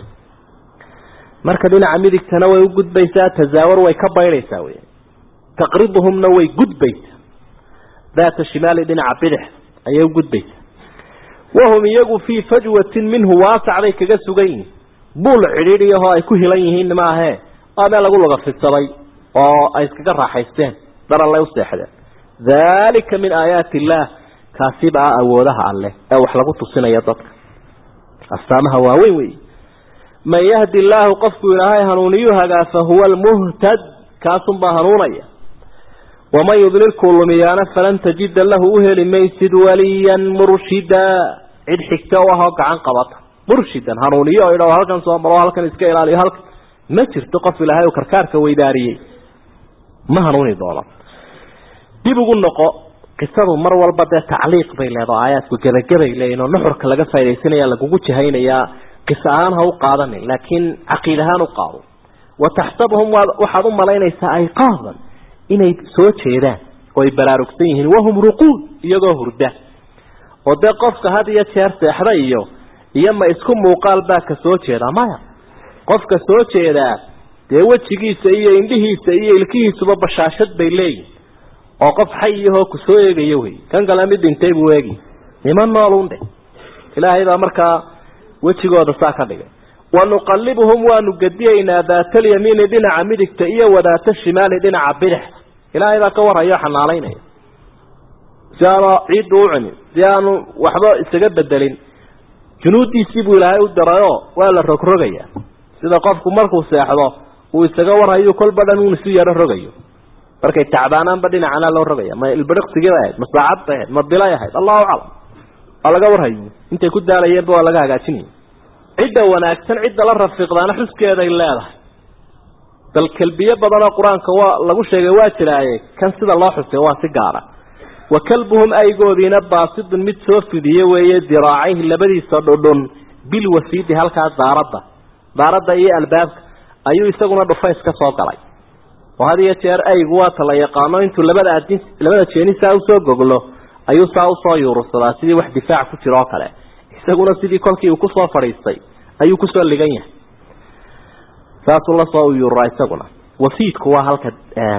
S2: marka dhinaca midigtana way u gudbaysaa tazaawar way ka bayraysaa way taqribuhumna way gudbaysaa daata shimaali dhinaca bidix أيه قد وهم يجوا في فجوة منه واسع عليك كجسوجين بول عريري هاي يكون لينهن معها أنا لا أقول لك في الصبي أو أيش كجرح حيستان ترى الله يصلح هذا ذلك من آيات الله كاسبة أولها عليه أو حلقت السنة يضط السامها واوي ما يهدي الله قفك إلهي هنونيها فهو المهتد كاسم بهنونية وما يضلل كل ميانا فلن تجد له أهل ميسد وليا مرشدا عد حكتوها عن قبط مرشدا هنونية إلى هل كان صامروا هل كان إسكيل عليه هل ما ترتقف لها وكركارك ويداري ما هنوني ضالة دي بقول نقا قصة مرة والبدا تعليق بين الآيات وكذا كذا لأنه نحرك لقى فايدين يا لقوتش هين يا قصانها وقاضني لكن عقيدها نقاو وتحسبهم وحضم ملايين أيقاظا inay soo jeedaan oo ay baraarugsan yihiin wahum ruquud iyagoo hurda oo de qofka had iyo jeer seexda iyo iyo ma isku muuqaal baa ka soo jeeda maya qofka soo jeeda de wajigiisa iyo indhihiisa iyo ilkihiisuba bashaashad bay leeyihiin oo qof xayiho ku soo eegayo way kan kala mid intay buu eegi niman noolunde ilaahay baa markaa wajigooda saa ka dhigay ونقلبهم ونقدينا ذات اليمين دنا عميدك تئية وذات الشمال دنا عبدح إلى إذا كور أياحا علينا سيارة عيد وعني سيانو وحبا استجد الدلين جنودي يسيبوا إلهي والدرايو ولا الرقرقية سيدا قفكم مركو سياحظا ويستجور أيو كل بدنون سيارة الرقية بركي التعبانان بدنا عنا له الرقية ما البرق سيجاهد مصلعات تهد ما الضلايهد الله أعلم الله قور هاي انت كد على يبو ولا قاعدين عدة وناكسن عدة للرفق ذا نحس كذا إلا الكلبية بدل القرآن كوا لقوا شيء واتلاعي كان سيد الله حسوا سجارة وكلبهم أي جودين باسد متسوف ذي ويد ذراعيه اللي بدي صدرون بالوسيد هالك ضاربة ضاربة أي الباب أيو يستغنى بفايس كسوق علي وهذه يتيار أي قوات لا يقانون انتو اللي بدأ الدين اللي بدأ تشيني ساو سوق قوله أيو ساو صاير الصلاة واحد دفاع كتراك عليه يستغنى سيدي كلكي وكسوا فريستي أيو كسوا اللي جايه فاس الله صاو يرى يستغنى وسيد كوا هالك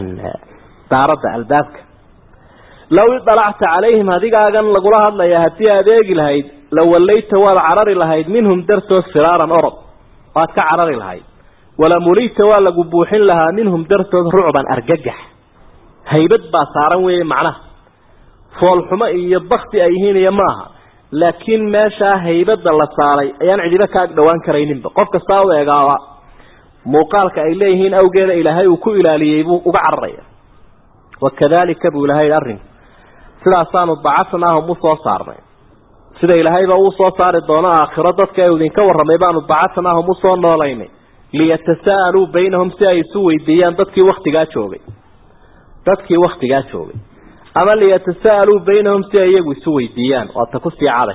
S2: ضاربة الباب لو اطلعت عليهم هذيك أجن لقولها الله يهتي هذيك الهيد لو وليت والعرر الهيد منهم درسوا فرارا أرب واتك عرر الهيد ولا مليت ولا قبوح لها منهم درتهم رعبا أرججح هيبت باصارا معناه فالحما يبختي أيهين يماها لكن ما شاء هيبت الله صاري يعني عجبك دوان كرينين قف كساوي يا جوا مقالك إليهن أو جل إلى هاي وكو إلى ليبو وبعرية وكذلك بقول هاي الأرن سلا صانوا بعثناهم مصاصرنا سلا إلى هاي بوصاصر الدنيا آخرتك يودين كور رميبان بعثناهم مصاصرنا ليني ليتساءلوا بينهم سيسوي ديان تذكي وقت جاتشوبي تذكي وقت جاتشوبي أما ليتساءلوا بينهم سيسوي ديان وتكسي عليه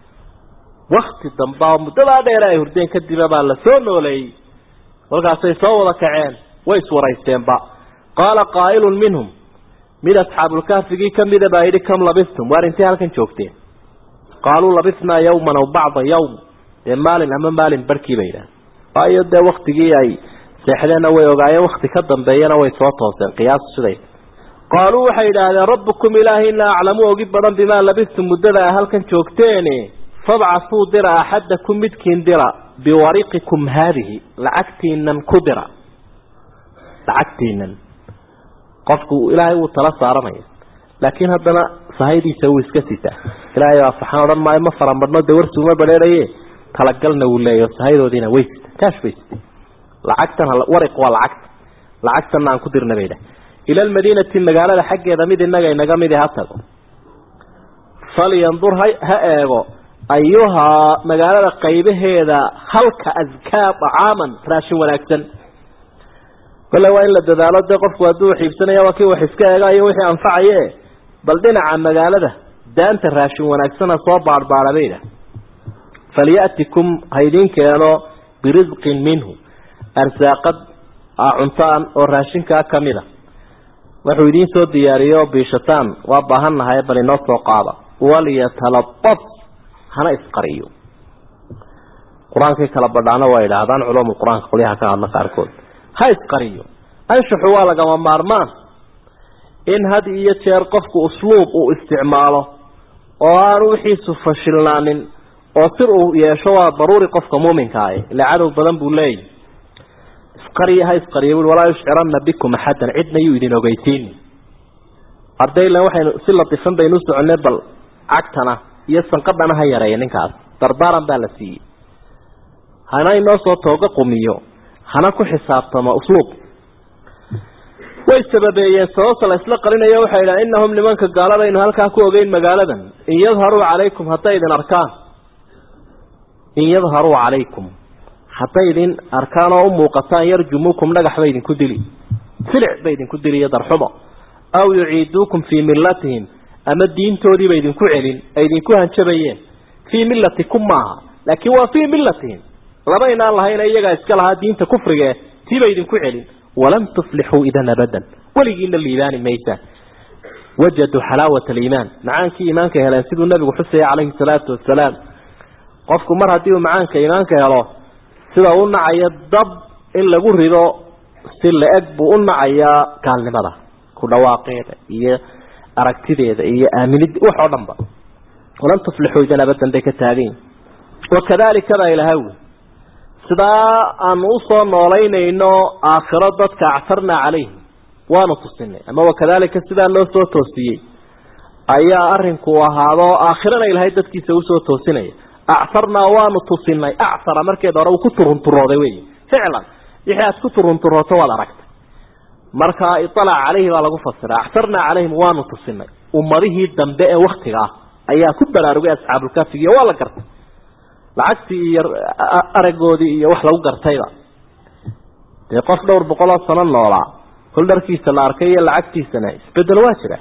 S2: وقت الدنبا مدلا ديرا يهردين كدبا بالسون لي والقاسي صوّر كعين ويسور يستنبا قال قائل منهم من أصحاب الكهف كم إذا بايد كم لبثتم وارنتي هلكن شوفتين قالوا لبثنا يوما أو بعض يوم مال أمام مال بركي بينا أيضا ده وقت جاي سحلنا ويوقع وقت كدم بينا ويصوتهم قياس شديد قالوا حيدا ربكم إله إلا أعلموا وجبنا بما لبثتم مدة هلكن شوفتين فابعثوا درا أحدكم متكين درا بوريقكم هذه لعكتين كدرا لعكتين قفكوا إلهي وثلاث عرمية لكن هذا صهيدي سوي سكسيته إلهي سبحانه ما ما فرم بدنا دورت وما بدريه تلقلنا ولا يصهيد ودينا ويست كاش ويست لعكتنا ورق والعكت لعكتنا عن كدر نبيله إلى المدينة المجالة حق يدمد النجا نجمد هاتها فلينظر هاي هايغو أيها مجالة قيبه هذا خلق أذكى طعاما راشي ولكن كل وين للدلالات ده قف ودوح يبسنا يا وكي وحسكا يا وحي أنفعيه بل دنا عن مجالة ده ده أنت راشي ولكن صوب عرب عربية فليأتكم هيدين كانوا برزق منه أرزاقد عنطان والراشين كاملة وحيدين سود دياريو بشتان وابهن هاي بل النص وقابة وليتلطف هنا إسقريو قرآن كي كالبردانا وإلى هذان علوم القرآن قوليها كان الله قاركود هاي إسقريو أنشحوا لك ومارمان إن هذه يتشارقفك أسلوب واستعماله وروحي سفشلان وصروا يشوى ضروري قفك مؤمن كاي لعدو الظلم بولي إسقري هاي إسقريو ولا يشعرن بكم أحدا عدنا يؤذين وقيتين أردي لنا وحي سلة فن بينوسو عن نبل عكتنا يسنقبنا هاي يرين إنكاس دردارا بالسي هنا ينوسو توقع قميو هنا كو حسابتما أسلوب والسببية سوصل إسلاق لنا يوحى إلى إنهم لمنك قالوا إنه هلكا كو أغين مقالدا إن يظهروا عليكم حتى إذن أركان إن يظهروا عليكم حتى إذن أركان أمو قطان يرجموكم لقح بيدن كدلي سلع بيدن كدلي يدرحما أو يعيدوكم في ملتهم أما الدين توري بيدن كعلين أيدن كوهن شبيين في ملتكم معها لكن وفي ملتهم ربينا الله هنا يجا إسكالها دين تكفر تي بيدن كعلين ولم تصلحوا إذا أبدا ولقين الإيمان ميتا وجدوا حلاوة الإيمان معانك إيمانك هلا سيد النبي وحسي عليه الصلاة والسلام قفكم مرة ديو معانك إيمانك هلا سيدا قلنا عيا الضب إلا قرروا سيلا أكبو قلنا عيا كان لماذا كل واقع إيا أركتدي إيا آمين وحو نمبر ولم تصلحوا إذا أبدا ديك التالين وكذلك كذا إلى هول سدا أن أصلا نولينا إنه آخرتك كعثرنا عليه ونتصنع أما وكذلك سدا أنه سوى توسيي أي أرنك وهذا آخرنا إلى هيدتك سوى سوى توسيني أعثرنا ونتصنع أعثر مركز ورو كترهم تراضي فعلا يحيى كترهم تراضي ولا ركت مركا اطلع عليه ولا قفصر أعثرنا عليهم ونتصنع ومريه الدنباء وقتها أي كبر أرجع أصحاب الكافية ولا كرت lacagtii aragoodii iyo wax lagu gartayba ee qof dhowr boqol sano noolaa kul darkiisa la arkay iyo lacagtiisana isbedel waa jira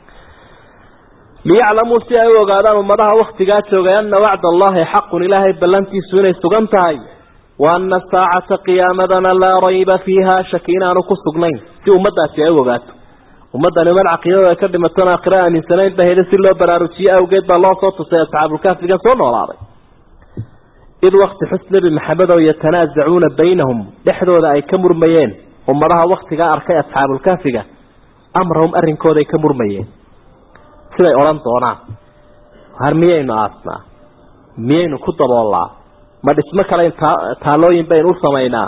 S2: liya'lamu si ay ogaadaan ummadaha waqtiga joogayna wa'd Allah haqqun ilaahi ballantiisu inay sugan tahay wa anna saa'ata qiyamadana la rayba fiha shakina aanu ku sugnayn si ummadaasi ay ogaato ummadana mal aqiyada ka dhimatana qira'a min sanayn bahayda si loo baraarujiyo awgeed baa loo soo tusay asxaabul kahfiga soo noolaaday إذ وقت حسن بمحمد ويتنازعون بينهم لحظوا ذا أي كمرميين ومرها وقت جاء أركي أصحاب الكافجة أمرهم أرن كودا كمرميين سيدا أورانت ونا هرميين أصلا مين كتب الله ما اسمك لين تالوين بين أصمينا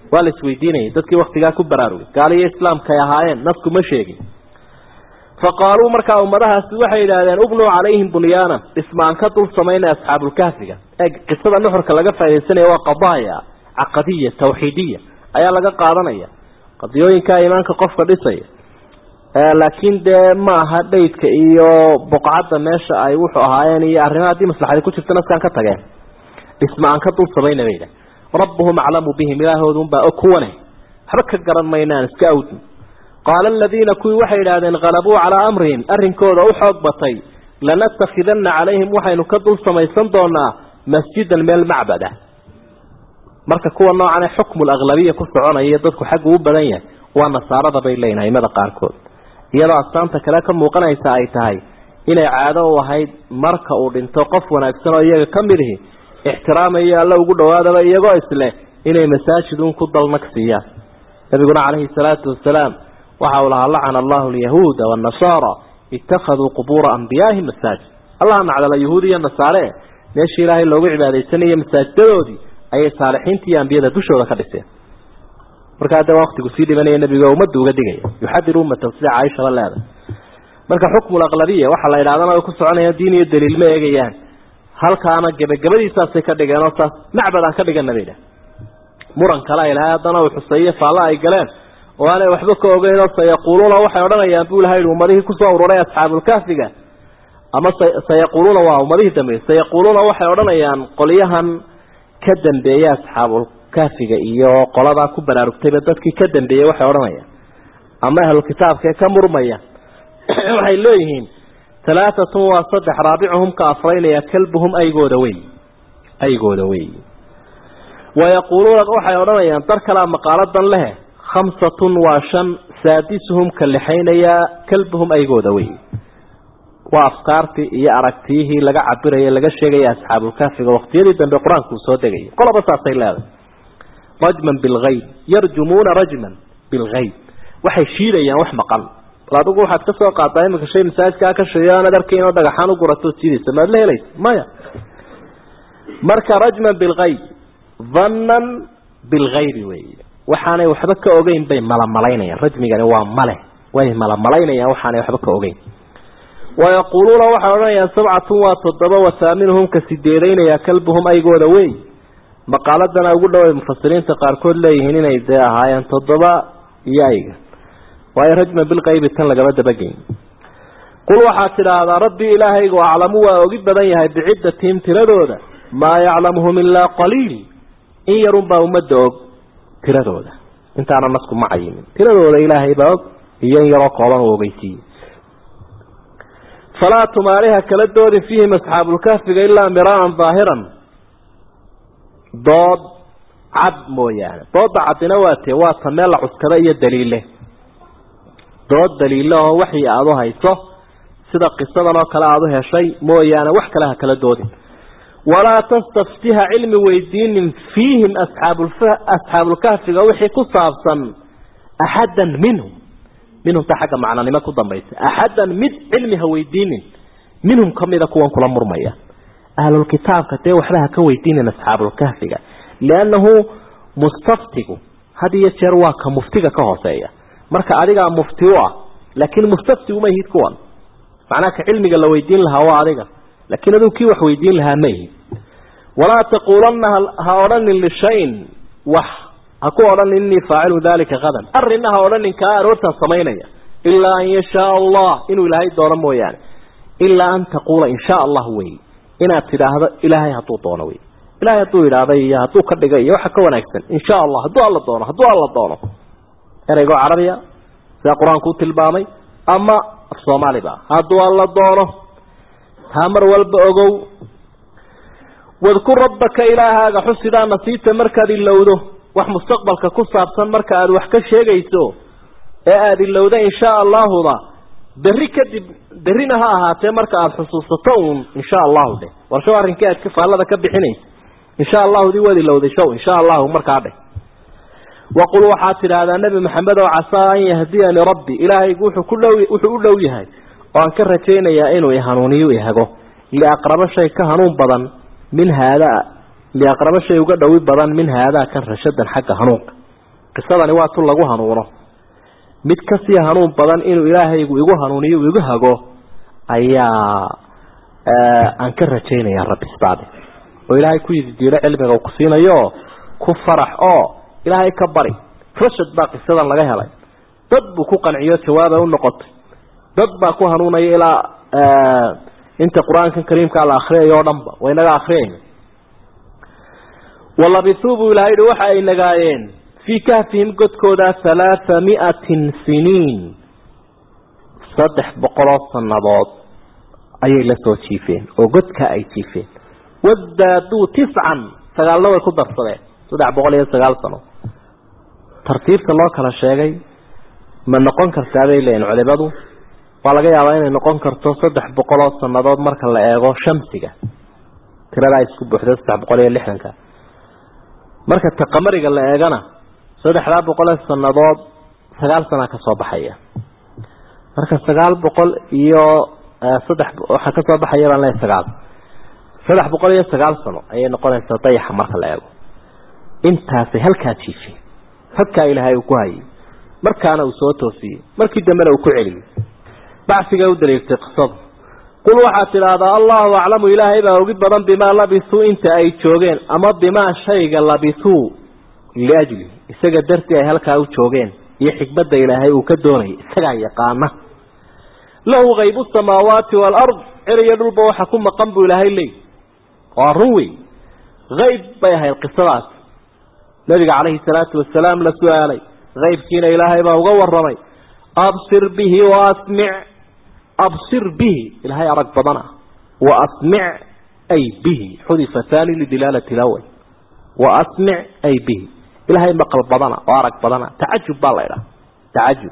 S2: wala isweydiinay dadkii waqtiga ku baraarugay gaaliyo islaamka ay ahaayeen nafku ma sheegin faqaaluu marka ummadahaasi waxay yiraahdeen ubnu calayhim bunyana ismaan ka dul sameeyay asxaabul kahfiga ee qisada nuxurka laga faa'iideysanay waa qadaaya aqadiyya tawxiidiyya ayaa laga qaadanaya qadiyooyinka iimaanka qofka dhisay ee laakiin de ma aha dheydka iyo buqacada meesha ay wuxuu ahaayeen iyo arrimaha maslaxada ku jirta naskan ka tageen ismaan ka dul sameeyay ربهم أعلم بهم إلههم بأكونه حبك قرن مينان سكاوت قال الذين كوي وحي لذين غلبوا على أمرهم أرن كود أو حقبتي لنتخذن عليهم وحي نكدل سميسان دونا مسجدا من المعبدة مركا كوا النوع عن حكم الأغلبية كسعونا يددك حقه بدنيا والنصارى بيلينا ماذا قاركود يلا أستانتا كلاكم موقنا يساعيتهاي إلى عادة وهي مركا أولين توقف ونأكسنا إياه كمره احترامي الله وقول هذا يجوا إسلام إلى مساجدون كضل مكسية نبينا عليه الصلاة والسلام وحولها لعن الله اليهود والنصارى اتخذوا قبور أنبيائهم مساجد الله على اليهود والنصارى ليش إلهي لو عبادة سنة مساجد دودي أي صالحين تي أنبياء دشوا ذكرتين مركز وقت قصير من النبي ومد وقديه يحذرون من توسيع عائشة ولا هذا مركز حكم الأغلبية وحلا إلى هذا ما يقص عنه الدين الدليل ما يجيان هل كان جب جبدي ساسك دجانا ساس معبد عن كدجان نبيله مرن كلا إلى هذا وحصية فلا يجلان وأنا وحبك وجينا سيقولون وحيرنا يقول هاي الأمريه كسر ورأي أصحاب الكهف جا أما سيقولون وأمريه تمر سيقولون وحيرنا يعني قليها كدن بيا أصحاب الكهف جا إياه قلنا كبر ركتبتك كدن بيا وحيرنا يعني أما أهل الكتاب كمر ميا وحيلوهم ثلاثة وصدح رابعهم كأفرين يكلبهم أي جودوي أي جودوي ويقولون أوحى يرون ينتر كلام مقالة لها خمسة وشن سادسهم كاللحين يا كلبهم أي جودوي وأفكارتي يا أركتيه لقى عبره يا لقى الشيء يا أصحاب الكهف وقت يريد أن بقران كوسوده جي قل بس أصيل رجما بالغيب يرجمون رجما بالغيب وحيشيل يا وحمقل لا تقول واحد كسر قاطعين من شيء مساج كأك الشيء أنا دركين وده حانو قرطو تيجي سمع له ليش ما يا مرك رجما بالغيب ظنا بالغيب وي وحنا يحبك أوجين بين ملا ملاين يا رجمي يعني هو ملا وين ملا ملاين يا وحنا يحبك أوجين ويقولون وحنا يا سبعة وتضرب وثامنهم كسديرين يا كلبهم أي جود وي مقالتنا أقول له المفسرين تقار كل هنا إذا هاي تضرب يايج ويرجم بالغيب كان لجبد بجين قل وحاسر هذا ربي إلهي وأعلموا وأجيب بدنيها بعدتهم تردودا ما يعلمهم إلا قليل إن يربى ومدوق تردودا أنت أنا نسكن معي من تردودا إلهي باب هي يراك الله وبيتي فلا تمارها كالدور فيهم أصحاب الكهف إلا مراء ظاهرا ضاد عد مويان ضاد عد نواتي واسمال عسكرية دليله dood daliilaha waxay aado hayso sida qisadan oo kala aado heshay mooyaana wax kala kala doodin wala tastaftiha ilmi weydiin fiihim ashabul ashabul kahf wixii ku saabsan ahadan minhum minhum tahaga macna nima ku dambaysa ahadan mid ilmi ha weydiin minhum kamida kuwan kula murmaya ahlul kitaabka tay waxba ka weydiin ashabul kahf laanahu mustaftigu hadiya jeer waa ka muftiga ka hooseeya marka adiga mufti waa laakiin mustafti uma yihid kuwan macna ka cilmiga la weydiin lahaa waa adiga laakiin aduu kii wax weydiin lahaa ma yihid wala taqulanna ha oran li shayn wax aku oran inni faa'ilu dhalika gadan arinaha oran in ka aroorta sameeynaya illa an yasha Allah inuu ilaahay doono mooyaane illa an taqula insha Allah way ina tiraahdo ilaahay haduu doono way ilaahay haduu ilaahay haduu ka dhigay waxa ka wanaagsan insha Allah haduu Allah doono haduu Allah doono eraygo carabiya sida quraanku tilmaamay ama Soomaaliba haduu alla doono tamar walba ogow wadku rabbaka ilaahaga xusida nasiita markaad ilowdo wax mustaqbalka ku saabsan marka aad wax ka sheegayso ee aad ilowda insha Allaahda bari kadib barina ha ahaatee marka aad xusuusato insha Allah de warsho arrinka aad ka faalada ka bixinayso insha Allah di wadi ilowday show insha Allah marka dheh وقل وحاتر هذا النبي محمد وعسى أن يهديني ربي إلهي وحو لو يهي وأن كرتين يا إنو يهانوني ويهاقو لأقرب شيء كهنون بضن من هذا لأقرب شيء يقدوي بضن من هذا كان رشدا حق هنوك qisadani waa tu lagu hanuuno mid ka sii hanuun badan inuu ilaahaygu igu hanuuniyo igu hago ayaa aan ka rajaynaya rabbi isbaade oo ilaahay ku yidiilo cilmiga uu ku siinayo ku farax oo ilaahay ka bari rashad baa qisadan laga helay dad buu ku qanciyo jawaab u noqotay dad baa ku hanuunaya ilaa inta quraanka kariimka la akhriyo dhanba way naga akhriyeen wala bisubu ilaahay waxa ay nagaayeen fi kahfihim godkooda thalathami'atin siniin saddex boqol sanadood ayay la soo jiifeen oo godka ay jiifeen wadadu tis'an sagaalna way ku darsadeen saddex boqol iyo sagaal sano tartiibta loo kala sheegay ma noqon kartaa bay leen culimadu waa laga yaabaa inay noqon karto saddex boqol sanadood marka la eego shamsiga tirada isku buuxda saddex boqol iyo lixdan ka marka taqamariga la eegana saddex boqol sanadood sagaal sano ka soo baxaya marka sagaal boqol iyo saddex waxa ka soo baxaya baan leeyahay sagaal saddex boqol iyo sagaal sano ayay noqonaysaa dayaxa marka la eego intaas halka jiifay halka ilaahay uu ku hayay markaana uu soo toosiyay markii dambena uu ku celiyay bacsiga u daleeyay qisad qul waxa tiraada Allahu a'lamu ilaahay baa ugu badan bima labisu inta ay joogeen ama bima shayga labisu liajli isaga dartii ay halka u joogeen iyo xikmadda ilaahay uu ka doonay isaga yaqaana lahu ghaybu samawati wal ard iriya dhulba waxa ku maqan buu ilaahay leey waa ruwi غيب بيها القصات نبي عليه الصلاة والسلام لسؤالي غيب كينا إلهي ما هو الرمي أبصر به وأسمع أبصر به إلهي أرق بضنا وأسمع أي به حذف ثاني لدلالة الأول وأسمع أي به إلهي مقل بضنا وأرق بضنا تعجب بالله إله تعجب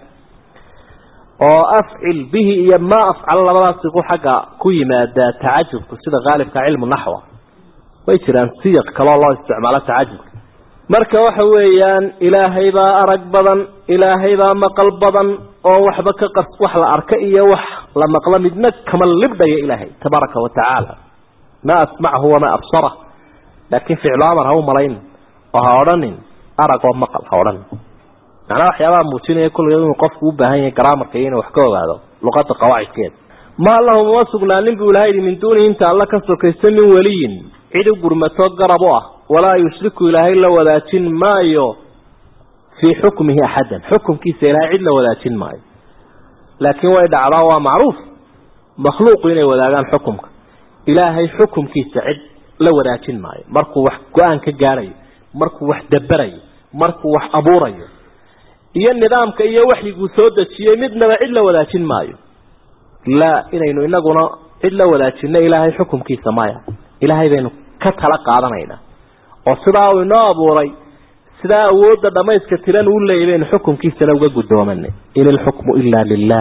S2: وأفعل به يما أفعل الله بلا سيقو حقا كوي مادة تعجب كسيدة غالب كعلم النحو ويتران سيق كلا الله استعمالات تعجب marka waxa weeyaan ilaahay baa arag badan ilaahay baa maqal badan oo waxba ka qas wax la arka iyo wax la maqla midna kama libdaya ilaahay tabaraka wa taala ma asma'hu wa ma absara laakin ficil amar haw malayn oo hawranin arag oo maqal hawran macna waxyaaba muujinaya kulligeed inuu qofku u baahan yahay graamarka inuu wax ka ogaado luqadda qawaacidkeed ma lahum wasuqlaanin bi ilaahay min duuni inta alla ka sokaysan min waliyin cid gurmato garabo ah ولا يشرك إلهي إلا وذاتين مايو في حكمه أحدا حكم كيس إلهي إلا وذاتين مايو لكن وإذا عراوة معروف مخلوق إلهي وذاتين حكمك إلهي حكم كيس عد لا وذاتين مايو مركو وح قوان كجاري مركو وح دبري مركو وح أبوري إيا النظام كإيا وحي قسودة شيء مدنا إلا وذاتين مايو لا إلهي إلا قنا إلا وذاتين إلهي حكم كيس مايو إلهي بينه كتلق عدنينا وصدا ونابوري سدا أود دميس كتيران ولا يبين حكم كيف تلوج قدامنا إن الحكم إلا لله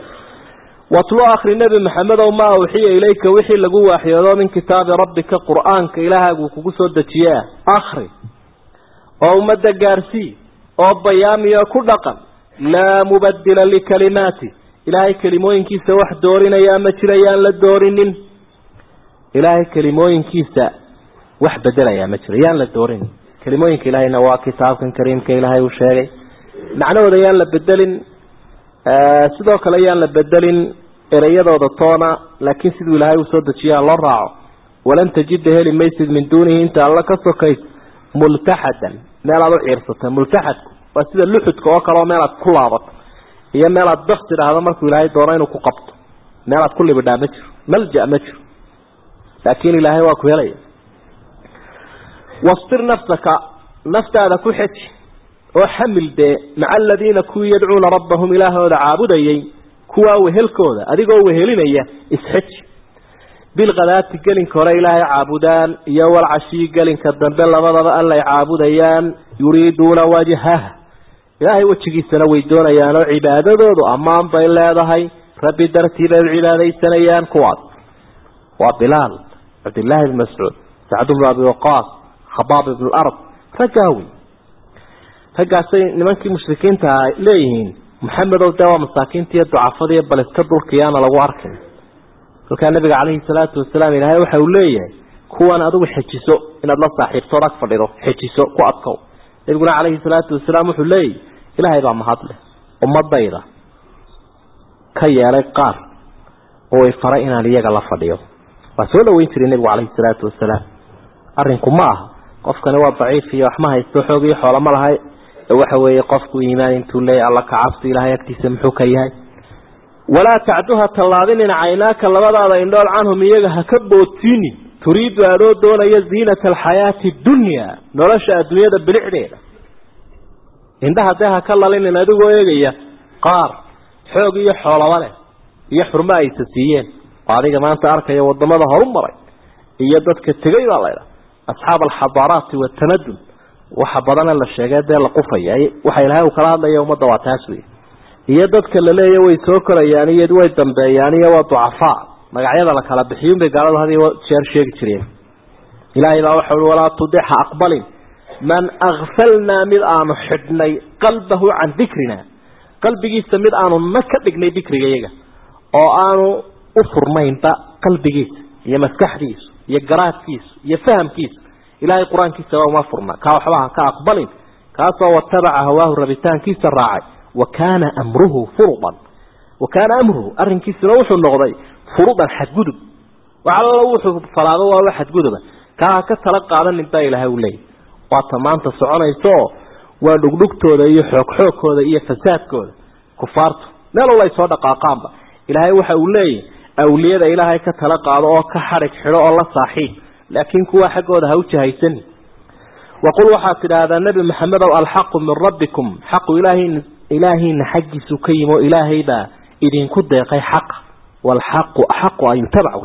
S2: واطلع آخر النبي محمد وما أوحي إليك وحي لجوا أحيانا من كتاب ربك قرآن كإلها وكوسود دتياه آخر أو مد جارسي أو بيام يكون رقم لا مبدل لكلماتي إلهي كلموين كيس واحد دورين يا متريان للدورين إلهي كلموين كيس wax beddelaya ma jiro yaan la doorin kalimooyinka ilaahayna waa kitaabkan kariimka ilaahay uu sheegay macnahooda yaan la bedelin sidoo kale yaan la bedelin erayadooda toona laakiin sidoo ilaahay uu soo dajiyaa loo raaco walan tajid heli maysid min duunihi inta alla ka sokay multahadan meel aad u ciirsatay multahadku waa sida luxudka oo kale meel aad ku laabato iyo meel aad daqsi raado markuu ilaahay doono inuu ku qabto meel aad ku libdhaa ma jiro malja ma jiro laakiin ilaahay waa ku helay واصبر نفسك نفسك كحج وحمل ده مع الذين كو يدعون ربهم إله ودعابدين كوا وهلكوذا أديقوا وهلينيا اسحج بالغداة قالين كورا إله عابدان يوال عشي قالين كالدنبال لبضب أن لا يعابدين يريدون وجهه إلهي وجهي سنويدون يانو عبادة دودو أمان بإلا هذا ربي درتيب العبادة سنيان كوات وبلال عبد الله بن مسعود سعد بن أبي وقاص خباب بن الأرض فجاوي فجاسي نمانكي مشركين تا ليهين محمد ودوا مساكين تي ضعفاء بل اسكدوا القيامة لو أركن وكان النبي عليه الصلاة والسلام إلى وحي وليه كوان أدو حجسو إن الله صاحب صورك فردو حجسو كو أبكو nabiguna calayhi salaatu wasalaam wuxuu leeyahy ilaahay baa mahadle ummadayda ka yeelay qaar oo ay faray inaan iyaga la fadhiyo waa soo dhaweyn jiray nabigu calayhi salaatu wasalaam arrinku ma aha qofkani waa daciif iyo wax ma haysto xoog iyo xoolo ma lahay waxa weeye qofku iimaan intuu leeyahay alla ka cabsi ilaahay agtiisa muxuu ka yahay walaa tacduha tallaabinin caynaaka labadaada indhool canhum iyaga ha ka boodsiinin turiidu adoo doonaya ziinata alxayaati dunya nolosha adduunyada bilicdeeda indhaha dee ha ka lalinin adigoo eegaya qaar xoog iyo xoolaba leh iyo xurmo aysa siiyeen oo adiga maanta arkaya wadamada horu maray iyo dadka tegay baa laydha asxaab alxadaaraati watamadun waxa badana la sheegay dee la qufaya waxa ilaahay uu kala hadlaya ummadda waa taas wey iyo dadka la leeyahay way soo korayaan iyo way dambeeyaan iyo waa ducafaa magacyada la kala bixiyeen bay gaalada hadii jeer sheegi jireen ilaahay baa waxa uu walaa tudiha aqbalin man aghfalna mid aanu xidhnay qalbahu can dhikrina qalbigiisa mid aanu ma ka dhignay dhikrigayaga oo aanu u furmaynba qalbigiisa iyo maskaxdiisa iyo garaadkiisa iyo fahamkiisa ilaahay quraankiisa waa ma furna ka waxba ka aqbalin kaasoo watabaca hawaahu rabitaankiisa raacay وكان أمره فرضا وكان أمره أرنكيس روح النغضي فرضا حدقدب وعلى روح فلاغه وهو حدقدب كاكا تلقى على النبتاء إلى هؤلاء وطمان تصعون يسوه ودقدقته ذا يحوك حوكه ذا يفسادكه كفارته نال الله يصدق عقامة إلى هؤلاء أولياء إلهي كتلقى على كحرك حراء الله صحيح لكن كوا حقه ذا هوتش هيسن وقل وحاتر هذا النبي محمد الحق من ربكم حق إلهي إلهي نحجي سكيم وإلهي با إذن كد يقي حق والحق أحق أن يتبعه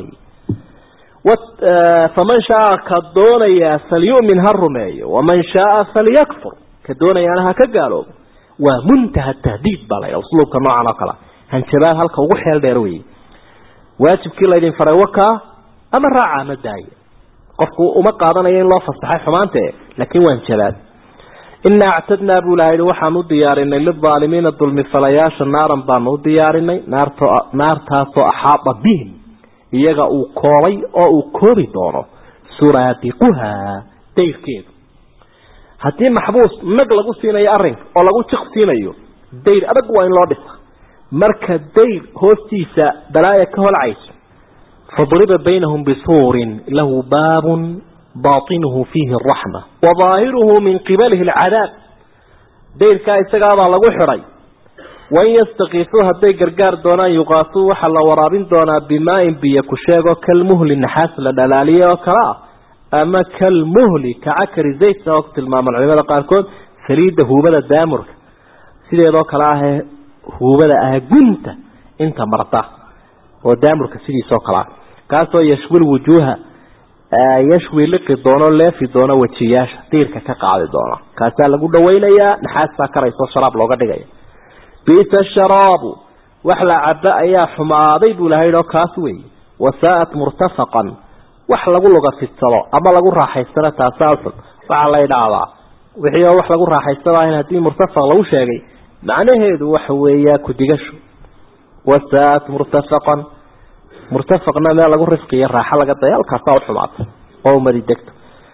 S2: فمن شاء كدوني فليؤمن هالرمي ومن شاء فليكفر كدوني أنها كقالوا ومنتهى التهديد بلا يوصلوا كنوع نقلا هنشباه هلك وحي البيروي واجب كلا إذن فروكا أما الرعا مدعي قفوا ومقاضنا الله فاستحي حمانته لكن وانشباه إنا اعتدنا بولاهي وحانو دياريني للظالمين الظلم فلياش النار بانو دياريني نار تاسو أحاط بهم إيغا أو كوري أو كوري دونو سرادقها دير كيد هاتي محبوس مقلقو سيني أرين أو لقو تشق سينيو دير أبقوا إن لودس مركز دير هوستيسا بلايا كهول عيش فضرب بينهم بسور له باب باطنه فيه الرحمة وظاهره من قبله العذاب دير كاي سقاضا لغو حري وإن يستغيثوها الدي قرقار دونا يغاثوا وحلا ورابين دونا بماء بيكشاقو كالمهل النحاس لدلالية وكراه أما كالمهل كعكر زيت وقت المام العلماء قال كون سريد هو بدأ دامر سيدي يدو كلاه هو بدأ أهجنت انت مرتاه ودامر كسيدي سو كلاه كاسو يشوي الوجوه يشوي لك الدونو لا في دونو وجياش ديرك كقاعد دونو كاسا لغو دوينيا نحاس ساكريسو شراب لوغا دغاي بيت الشراب وحلا عبا ايا حماادي بو لهيدو كاسوي وساءت مرتفقا wax lagu luga fitsado ama lagu raaxaystana taasaasan waxa la yiraahdaa wixii wax lagu raaxaystaa in hadii murtafaq lagu sheegay macnaheedu waxa weeyaa ku digasho wasaat murtafaqan murtafaqna ma lagu rifqiyo raaxa laga dayal ka soo xumaad oo mari degto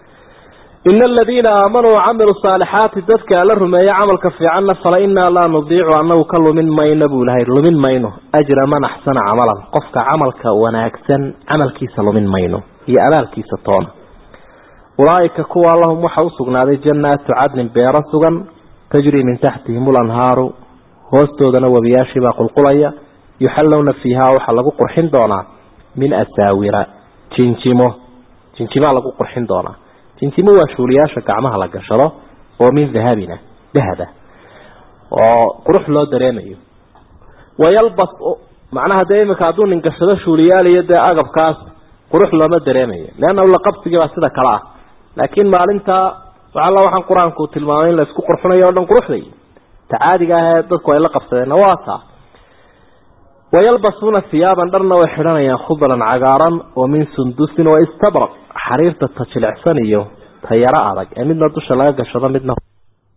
S2: إن الذين آمنوا وعملوا الصالحات ذاتك على الرمي عملك في عنا فلا إنا لا نضيع أنه كل من ما ينبو لهي من ما ينه أجر من أحسن عملا قفك عملك ونأكسن عمل كيس من ما ينه هي ألال كيس طون أولئك كوا اللهم وحوصقنا هذه الجنات عدن بيرسقا تجري من تحتهم الأنهار هوستو دنو بياشي باقل قليا يحلون فيها وحلقوا قرحين دونا من أساور تنشمو تنشمو لقوا قرحين دونا تنتمو وشولياشا كعمها لقشرة ومن ذهبنا ذهبا وقروح له دريمي ويلبس معناها دائما كادون انقشرة شوليالي يدى أقب كاس قروح له ما دريمي لأنه لقبت جوا سيدا كلاه لكن ما علمت وعلى وحن قرآن كوت الماوين لسكو قرحنا يوردن قروح لي تعادي قاها يددك ويلقب سيدا نواسا ويلبسون ثيابا درنا وحرانا يخضلا عقارا ومن سندس واستبرق حريرة التشلع سنيو تيراء عرق أمدنا دوش لاغا شرا مدنا